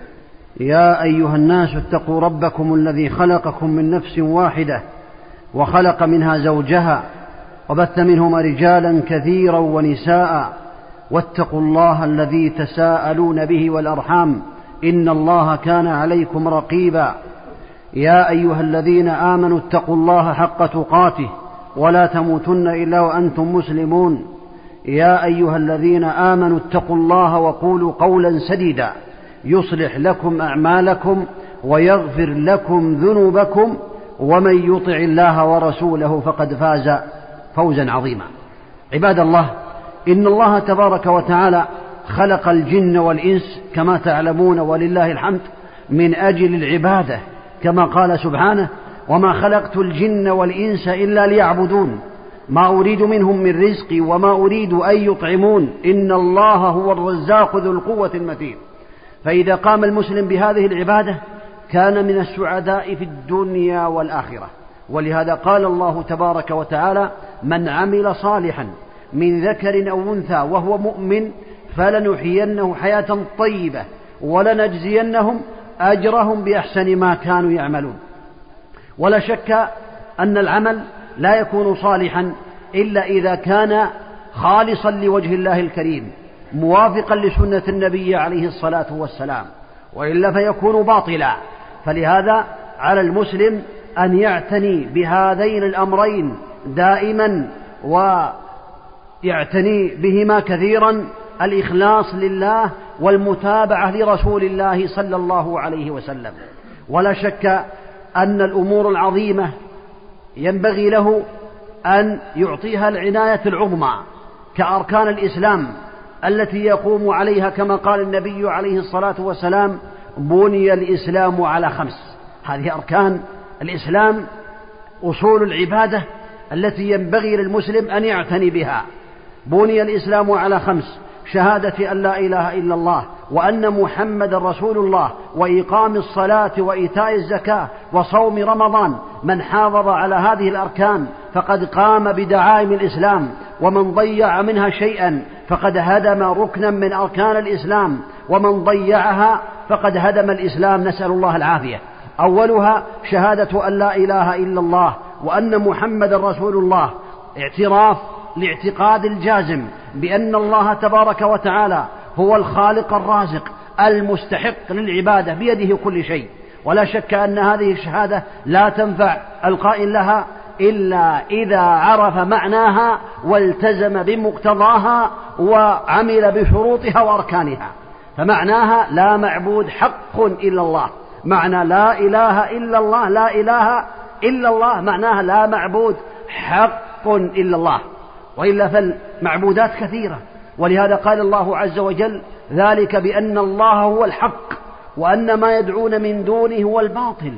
يا أيها الناس اتقوا ربكم الذي خلقكم من نفس واحدة وخلق منها زوجها وبث منهما رجالا كثيرا ونساء، واتقوا الله الذي تساءلون به والأرحام إن الله كان عليكم رقيبا. يا أيها الذين آمنوا اتقوا الله حق تقاته ولا تموتن إلا وأنتم مسلمون. يا أيها الذين آمنوا اتقوا الله وقولوا قولا سديدا يصلح لكم أعمالكم ويغفر لكم ذنوبكم، ومن يطع الله ورسوله فقد فاز فوزا عظيما. عباد الله، إن الله تبارك وتعالى خلق الجن والإنس كما تعلمون ولله الحمد من أجل العبادة، كما قال سبحانه: وما خلقت الجن والإنس إلا ليعبدون ما أريد منهم من رزق وما أريد أن يطعمون إن الله هو الرزاق ذو القوة المتين. فإذا قام المسلم بهذه العبادة كان من السعداء في الدنيا والآخرة. ولهذا قال الله تبارك وتعالى: من عمل صالحا من ذكر أو أنثى وهو مؤمن فلنحيينه حياة طيبة ولنجزينهم أجرهم بأحسن ما كانوا يعملون. ولا شك أن العمل لا يكون صالحا إلا إذا كان خالصا لوجه الله الكريم موافقا لسنة النبي عليه الصلاة والسلام، وإلا فيكون باطلا. فلهذا على المسلم أن يعتني بهذين الأمرين دائما ويعتني بهما كثيرا: الإخلاص لله والمتابعة لرسول الله صلى الله عليه وسلم. ولا شك أن الأمور العظيمة ينبغي له أن يعطيها العناية العظمى كأركان الإسلام التي يقوم عليها، كما قال النبي عليه الصلاة والسلام: بني الإسلام على 5. هذه أركان الإسلام، أصول العبادة التي ينبغي للمسلم أن يعتني بها. بني الإسلام على 5: شهادة أن لا إله إلا الله وأن محمد رسول الله وإقام الصلاة وإيتاء الزكاة وصوم رمضان، من حافظ على هذه الأركان فقد قام بدعائم الإسلام، ومن ضيع منها شيئا فقد هدم ركنا من أركان الإسلام، ومن ضيعها فقد هدم الإسلام، نسأل الله العافية. أولها شهادة أن لا إله إلا الله وأن محمد رسول الله، اعتراف لاعتقاد الجازم بأن الله تبارك وتعالى هو الخالق الرازق المستحق للعبادة بيده كل شيء، ولا شك أن هذه الشهادة لا تنفع القائل لها إلا إذا عرف معناها والتزم بمقتضاها وعمل بشروطها وأركانها. فمعناها لا معبود حق إلا الله، معنى لا إله إلا الله، لا إله إلا الله معناها لا معبود حق إلا الله، وإلا فالمعبودات كثيرة. ولهذا قال الله عز وجل: ذلك بأن الله هو الحق وأن ما يدعون من دونه هو الباطل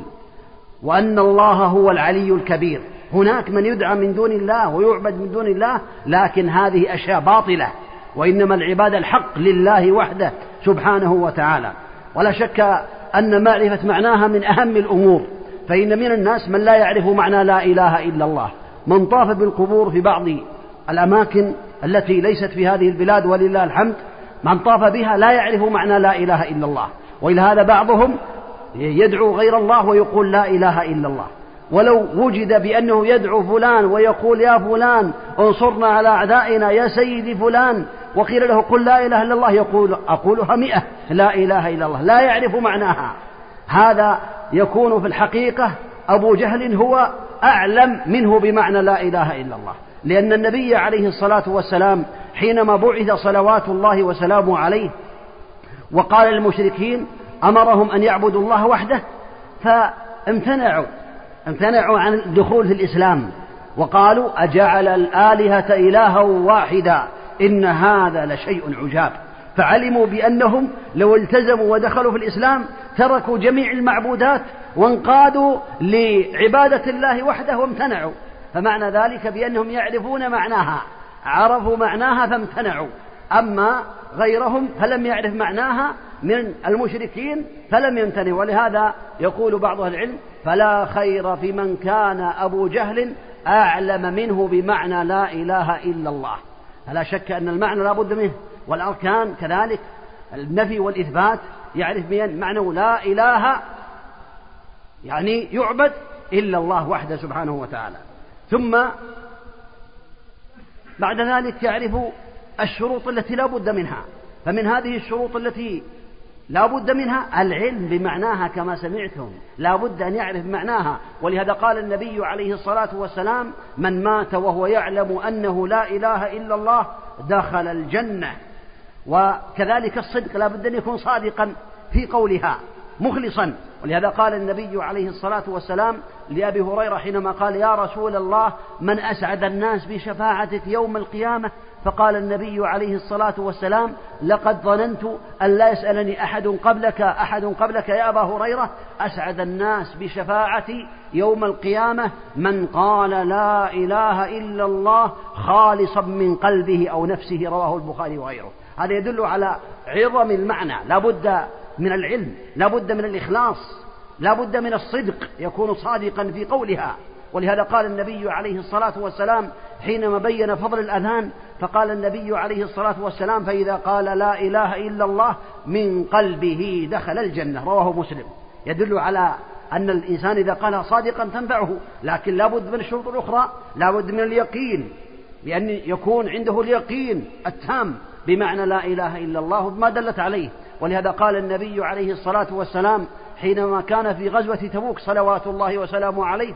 وأن الله هو العلي الكبير. هناك من يدعى من دون الله ويعبد من دون الله، لكن هذه أشياء باطلة، وإنما العبادة الحق لله وحده سبحانه وتعالى. ولا شك أن معرفة معناها من أهم الأمور، فإن من الناس من لا يعرف معنى لا إله إلا الله. من طاف بالقبور في بعض الأماكن التي ليست في هذه البلاد ولله الحمد، من طاف بها لا يعرف معنى لا إله إلا الله، وإلى هذا بعضهم يدعو غير الله ويقول لا إله إلا الله. ولو وجد بأنه يدعو فلان ويقول يا فلان انصرنا على أعدائنا يا سيدي فلان، وقيل له قل لا إله إلا الله، يقول أقولها 100 لا إله إلا الله، لا يعرف معناها. هذا يكون في الحقيقة أبو جهل هو أعلم منه بمعنى لا إله إلا الله، لأن النبي عليه الصلاة والسلام حينما بعث صلوات الله وسلامه عليه وقال للمشركين أمرهم أن يعبدوا الله وحده، فامتنعوا عن الدخول في الإسلام، وقالوا أجعل الآلهة إلها واحدا إن هذا لشيء عجاب. فعلموا بأنهم لو التزموا ودخلوا في الإسلام تركوا جميع المعبودات وانقادوا لعبادة الله وحده وامتنعوا. فمعنى ذلك بأنهم يعرفون معناها، عرفوا معناها فامتنعوا. أما غيرهم فلم يعرف معناها من المشركين فلم يمتنعوا. ولهذا يقول بعض أهل العلم: فلا خير في من كان أبو جهل أعلم منه بمعنى لا إله إلا الله. فلا شك أن المعنى لا بد منه، والأركان كذلك، النفي والإثبات يعرف معنى لا إله يعني يعبد إلا الله وحده سبحانه وتعالى. ثم بعد ذلك يعرف الشروط التي لا بد منها. فمن هذه الشروط التي لا بد منها العلم بمعناها كما سمعتم، لا بد أن يعرف معناها. ولهذا قال النبي عليه الصلاة والسلام: من مات وهو يعلم أنه لا إله إلا الله دخل الجنة. وكذلك الصدق لا بد أن يكون صادقا في قولها مخلصا. ولهذا قال النبي عليه الصلاة والسلام لأبي هريرة حينما قال: يا رسول الله من أسعد الناس بشفاعتك يوم القيامة؟ فقال النبي عليه الصلاة والسلام: لقد ظننت أن لا يسألني أحد قبلك يا أبا هريرة. أسعد الناس بشفاعتي يوم القيامة من قال لا إله إلا الله خالصا من قلبه أو نفسه، رواه البخاري وغيره. هذا يدل على عظم المعنى. لا بد من العلم، لا بد من الإخلاص، لا بد من الصدق، يكون صادقا في قولها. ولهذا قال النبي عليه الصلاة والسلام حينما بين فضل الأذان، فقال النبي عليه الصلاة والسلام: فإذا قال لا إله إلا الله من قلبه دخل الجنة، رواه مسلم. يدل على أن الإنسان إذا قالها صادقا تنفعه، لكن لا بد من الشروط الأخرى، لا بد من اليقين، بأن يكون عنده اليقين التام بمعنى لا إله إلا الله بما دلت عليه. ولهذا قال النبي عليه الصلاة والسلام حينما كان في غزوة تبوك صلوات الله وسلامه عليه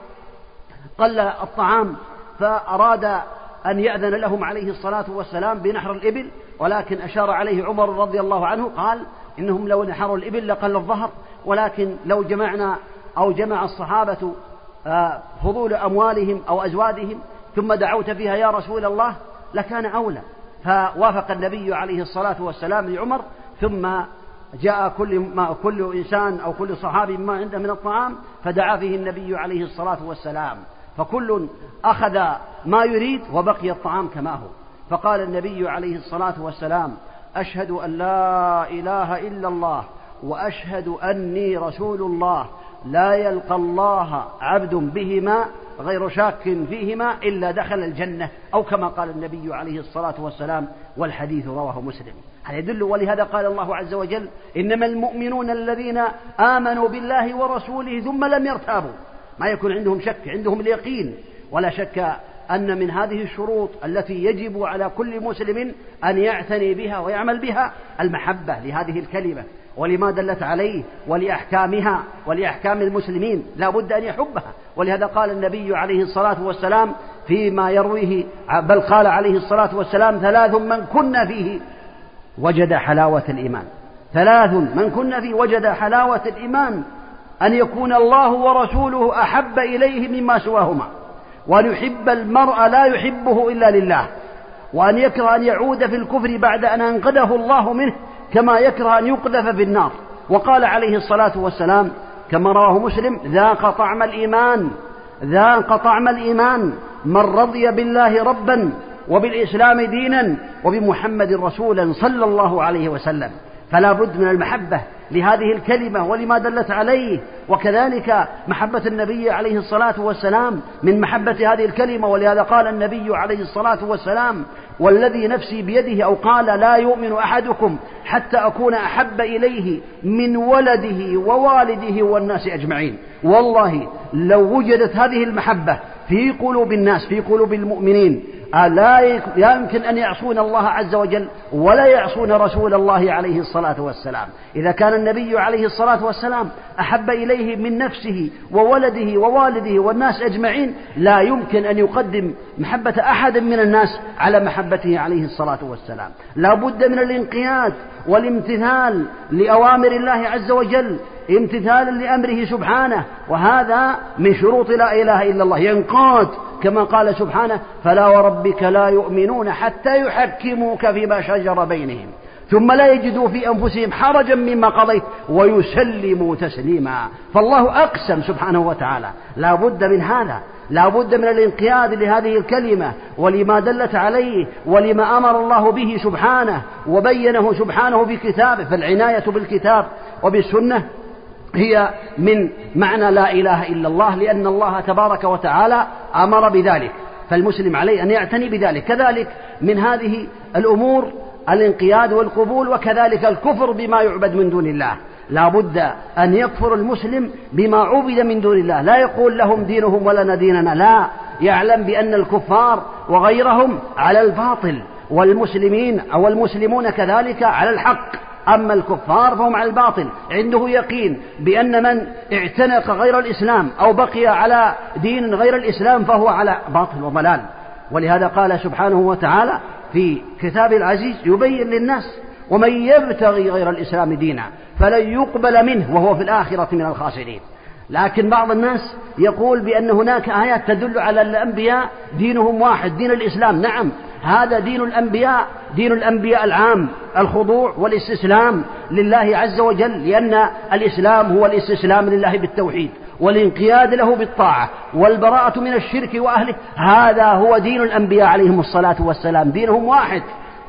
قل الطعام، فأراد أن يأذن لهم عليه الصلاة والسلام بنحر الإبل، ولكن أشار عليه عمر رضي الله عنه قال: إنهم لو نحروا الإبل لقل الظهر، ولكن لو جمعنا أو جمع الصحابة فضول أموالهم أو أزوادهم ثم دعوت فيها يا رسول الله لكان أولى. فوافق النبي عليه الصلاة والسلام لعمر، ثم جاء كل إنسان أو كل صحابي ما عنده من الطعام فدعا فيه النبي عليه الصلاة والسلام، فكل أخذ ما يريد وبقي الطعام كما هو. فقال النبي عليه الصلاة والسلام: أشهد أن لا إله إلا الله وأشهد أني رسول الله لا يلقى الله عبد بهما غير شاك فيهما إلا دخل الجنة، أو كما قال النبي عليه الصلاة والسلام، والحديث رواه مسلم. هذا يدل، ولهذا قال الله عز وجل: إنما المؤمنون الذين آمنوا بالله ورسوله ثم لم يرتابوا، ما يكون عندهم شك، عندهم اليقين. ولا شك أن من هذه الشروط التي يجب على كل مسلم أن يعتني بها ويعمل بها المحبة لهذه الكلمة ولما دلت عليه ولأحكامها ولأحكام المسلمين، لا بد أن يحبها. ولهذا قال النبي عليه الصلاة والسلام فيما يرويه، بل قال عليه الصلاة والسلام: 3 من كن فيه وجد حلاوة الإيمان. 3 من كن فيه وجد حلاوة الإيمان: أن يكون الله ورسوله أحب إليه مما سواهما، وأن يحب المرء لا يحبه إلا لله، وأن يكره أن يعود في الكفر بعد أن أنقذه الله منه، كما يكره أن يقذف في النار. وقال عليه الصلاة والسلام كما رواه مسلم: ذاق طعم الإيمان من رضي بالله ربا وبالإسلام دينا وبمحمد رسولا صلى الله عليه وسلم. فلا بد من المحبة لهذه الكلمة ولما دلت عليه، وكذلك محبة النبي عليه الصلاة والسلام من محبة هذه الكلمة. ولهذا قال النبي عليه الصلاة والسلام: والذي نفسي بيده، أو قال: لا يؤمن أحدكم حتى أكون أحب إليه من ولده ووالده والناس أجمعين. والله لو وجدت هذه المحبة في قلوب الناس، في قلوب المؤمنين، لا يمكن أن يعصون الله عز وجل ولا يعصون رسول الله عليه الصلاة والسلام. إذا كان النبي عليه الصلاة والسلام أحب إليه من نفسه وولده ووالده والناس أجمعين، لا يمكن أن يقدم محبة أحد من الناس على محبته عليه الصلاة والسلام. لا بد من الانقياد والامتثال لأوامر الله عز وجل، امتثالا لأمره سبحانه، وهذا من شروط لا إله إلا الله. ينقاد كما قال سبحانه: فلا وربك لا يؤمنون حتى يحكموك فيما شجر بينهم ثم لا يجدوا في أنفسهم حرجا مما قضيت ويسلموا تسليما. فالله أقسم سبحانه وتعالى. لا بد من هذا، لا بد من الانقياد لهذه الكلمة ولما دلت عليه ولما أمر الله به سبحانه وبينه سبحانه في كتابه. فالعناية بالكتاب وبالسنة هي من معنى لا إله إلا الله، لأن الله تبارك وتعالى أمر بذلك، فالمسلم عليه أن يعتني بذلك. كذلك من هذه الأمور الانقياد والقبول، وكذلك الكفر بما يعبد من دون الله. لا بد أن يكفر المسلم بما عبد من دون الله، لا يقول لهم دينهم ولنا ديننا، لا، يعلم بأن الكفار وغيرهم على الباطل، والمسلمين أو المسلمون كذلك على الحق. أما الكفار فهم على الباطل، عنده يقين بأن من اعتنق غير الإسلام أو بقي على دين غير الإسلام فهو على باطل وضلال. ولهذا قال سبحانه وتعالى في كتاب العزيز يبين للناس: ومن يبتغي غير الإسلام دينا فلن يقبل منه وهو في الآخرة من الخاسرين. لكن بعض الناس يقول بأن هناك آيات تدل على الأنبياء دينهم واحد، دين الإسلام. نعم، هذا دين الأنبياء، دين الأنبياء العام، الخضوع والاستسلام لله عز وجل، لأن الإسلام هو الاستسلام لله بالتوحيد والانقياد له بالطاعة والبراءة من الشرك وأهله. هذا هو دين الأنبياء عليهم الصلاة والسلام، دينهم واحد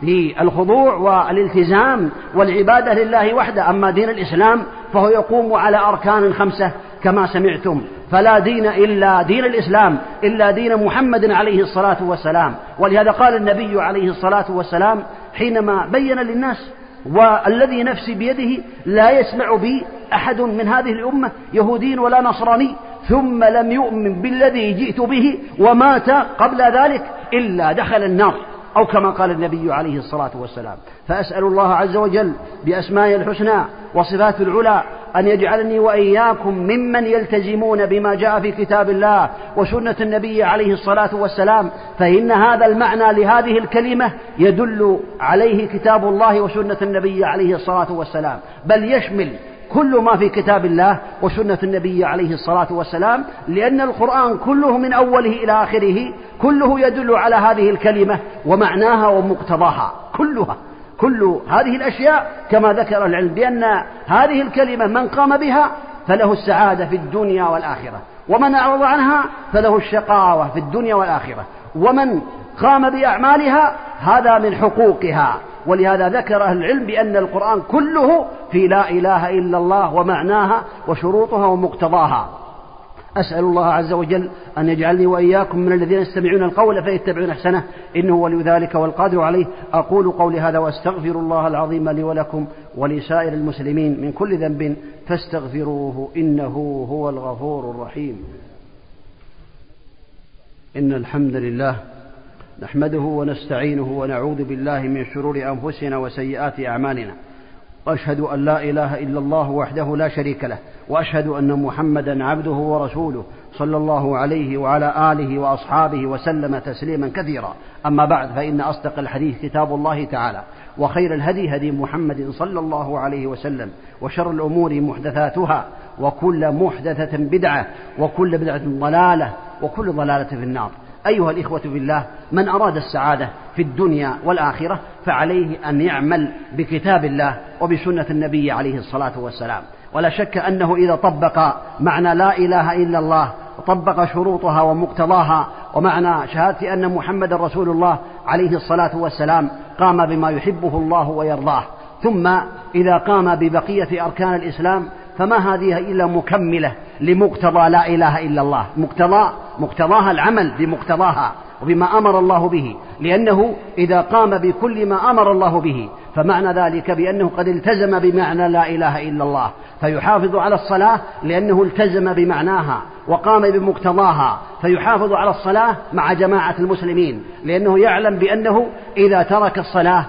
للخضوع والالتزام والعبادة لله وحده. أما دين الإسلام فهو يقوم على أركان 5 كما سمعتم: فلا دين إلا دين الإسلام إلا دين محمد عليه الصلاة والسلام. ولهذا قال النبي عليه الصلاة والسلام حينما بين للناس: والذي نفسي بيده لا يسمع بي أحد من هذه الأمة يهودي ولا نصراني ثم لم يؤمن بالذي جئت به ومات قبل ذلك إلا دخل النار، أو كما قال النبي عليه الصلاة والسلام. فأسأل الله عز وجل بأسمائه الحسنى وصفاته العلى أن يجعلني وإياكم ممن يلتزمون بما جاء في كتاب الله وسنة النبي عليه الصلاة والسلام، فإن هذا المعنى لهذه الكلمة يدل عليه كتاب الله وسنة النبي عليه الصلاة والسلام، بل يشمل كل ما في كتاب الله وسنة النبي عليه الصلاة والسلام، لأن القرآن كله من أوله إلى آخره كله يدل على هذه الكلمة ومعناها ومقتضاها كلها. كل هذه الأشياء كما ذكر العلم بأن هذه الكلمة من قام بها فله السعادة في الدنيا والآخرة، ومن أعرض عنها فله الشقاوة في الدنيا والآخرة، ومن قام بأعمالها هذا من حقوقها ولهذا ذكر أهل العلم بأن القرآن كله في لا إله إلا الله ومعناها وشروطها ومقتضاها. أسأل الله عز وجل أن يجعلني وإياكم من الذين يستمعون القول فيتبعون أحسنه، إنه ولي ذلك والقادر عليه. أقول قولي هذا وأستغفر الله العظيم لي ولكم ولسائر المسلمين من كل ذنب فاستغفروه إنه هو الغفور الرحيم. إن الحمد لله نحمده ونستعينه ونعوذ بالله من شرور أنفسنا وسيئات أعمالنا، وأشهد أن لا إله إلا الله وحده لا شريك له، وأشهد أن محمدا عبده ورسوله صلى الله عليه وعلى آله وأصحابه وسلم تسليما كثيرا. أما بعد، فإن أصدق الحديث كتاب الله تعالى، وخير الهدي هدي محمد صلى الله عليه وسلم، وشر الأمور محدثاتها، وكل محدثة بدعة، وكل بدعة ضلالة، وكل ضلالة في النار. أيها الإخوة بالله، من أراد السعادة في الدنيا والآخرة فعليه أن يعمل بكتاب الله وبسنة النبي عليه الصلاة والسلام. ولا شك أنه إذا طبق معنى لا إله إلا الله وطبق شروطها ومقتضاها ومعنى شهادة أن محمد رسول الله عليه الصلاة والسلام قام بما يحبه الله ويرضاه، ثم إذا قام ببقية أركان الإسلام فما هذه إلا مكملة لمقتضى لا إله إلا الله. مقتضاها العمل بمقتضاها وبما أمر الله به، لأنه إذا قام بكل ما أمر الله به فمعنى ذلك بأنه قد التزم بمعنى لا إله إلا الله، فيحافظ على الصلاة لأنه التزم بمعناها وقام بمقتضاها، فيحافظ على الصلاة مع جماعة المسلمين، لأنه يعلم بأنه إذا ترك الصلاة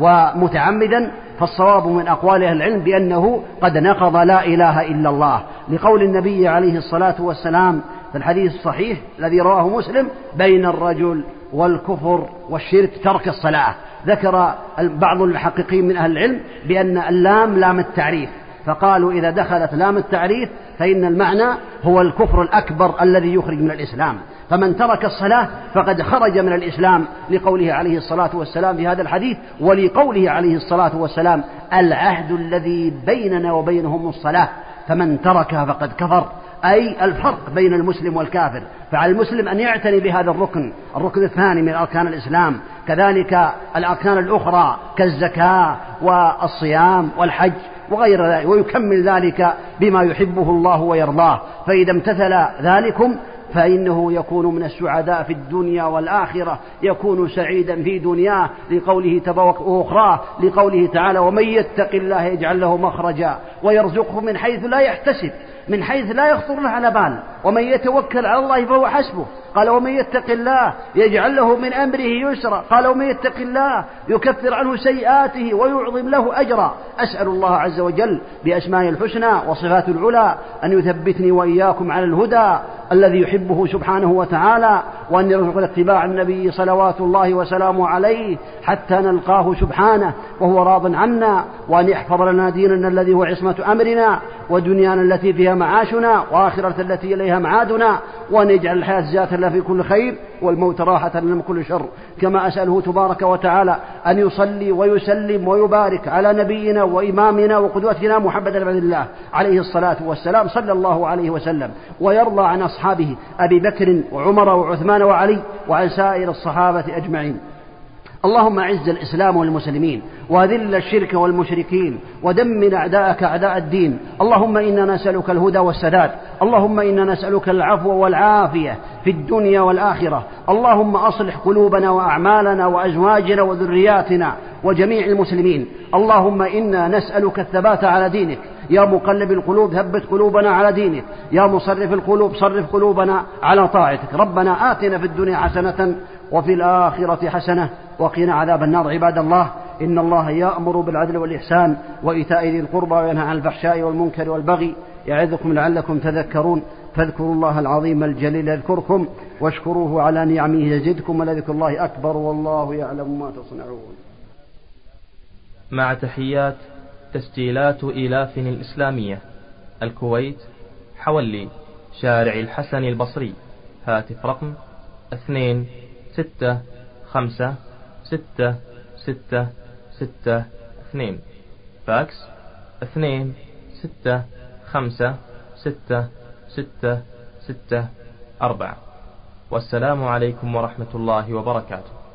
ومتعمدا فالصواب من أقوال أهل العلم بأنه قد نقض لا إله إلا الله، لقول النبي عليه الصلاة والسلام في الحديث الصحيح الذي رواه مسلم: بين الرجل والكفر والشرك ترك الصلاة. ذكر بعض المحققين من أهل العلم بأن اللام لام التعريف، فقالوا إذا دخلت لام التعريف فإن المعنى هو الكفر الأكبر الذي يخرج من الإسلام، فمن ترك الصلاة فقد خرج من الإسلام، لقوله عليه الصلاة والسلام في هذا الحديث، ولقوله عليه الصلاة والسلام: العهد الذي بيننا وبينهم الصلاة، فمن تركها فقد كفر، أي الفرق بين المسلم والكافر. فعلى المسلم أن يعتني بهذا الركن الثاني من أركان الإسلام، كذلك الأركان الأخرى كالزكاة والصيام والحج وغير ذلك، ويكمل ذلك بما يحبه الله ويرضاه. فإذا امتثل ذلكم فإنه يكون من السعداء في الدنيا والآخرة، يكون سعيدا في دنياه لقوله تبارك وأخرى، لقوله تعالى: ومن يتق الله يجعل له مخرجا ويرزقه من حيث لا يحتسب، من حيث لا يخطر له على بال، ومن يتوكل على الله فهو حسبه. قال: ومن يتق الله يجعل له من أمره يسرا. قال: ومن يتق الله يكفر عنه سيئاته ويعظم له أجرا. أسأل الله عز وجل بأسمائه الحسنى وصفاته العلى أن يثبتني وإياكم على الهدى الذي يحبه سبحانه وتعالى، وأن يرزقنا اتباع النبي صلوات الله وسلامه عليه حتى نلقاه سبحانه وهو راض عنا، وأن يحفظ لنا ديننا الذي هو عصمة أمرنا، ودنيانا التي فيها معاشنا، وآخرة التي إليها معادنا، وأن يجعل الحياة زيادة لنا في كل خير والموت راحة لنا من كل شر. كما أسأله تبارك وتعالى أن يصلي ويسلم ويبارك على نبينا وإمامنا وقدوتنا محمد بن عبد الله عليه الصلاة والسلام صلى الله عليه وسلم، ويرضى عن أصحابه أبي بكر وعمر وعثمان وعلي وعن سائر الصحابة أجمعين. اللهم أعز الإسلام والمسلمين، وأذل الشرك والمشركين، ودمر أعداءك أعداء الدين. اللهم إنا نسألك الهدى والسداد، اللهم إنا نسألك العفو والعافية في الدنيا والآخرة. اللهم أصلح قلوبنا وأعمالنا وأزواجنا وذرياتنا وجميع المسلمين. اللهم إنا نسألك الثبات على دينك، يا مقلب القلوب ثبت قلوبنا على دينك، يا مصرف القلوب صرف قلوبنا على طاعتك. ربنا آتنا في الدنيا حسنة وفي الآخرة حسنة وقنا عذاب النار. عباد الله، إن الله يأمر بالعدل والإحسان وإيتاء ذي القربى وينهى عن الفحشاء والمنكر والبغي يعظكم لعلكم تذكرون. فاذكروا الله العظيم الجليل يذكركم، واشكروه على نعمه يزدكم، ولذكر الله أكبر، والله يعلم ما تصنعون. مع تحيات تسجيلات إيلاف الإسلامية، الكويت، حولي، شارع الحسن البصري. هاتف رقم 2656662. فاكس 2656664. والسلام عليكم ورحمة الله وبركاته.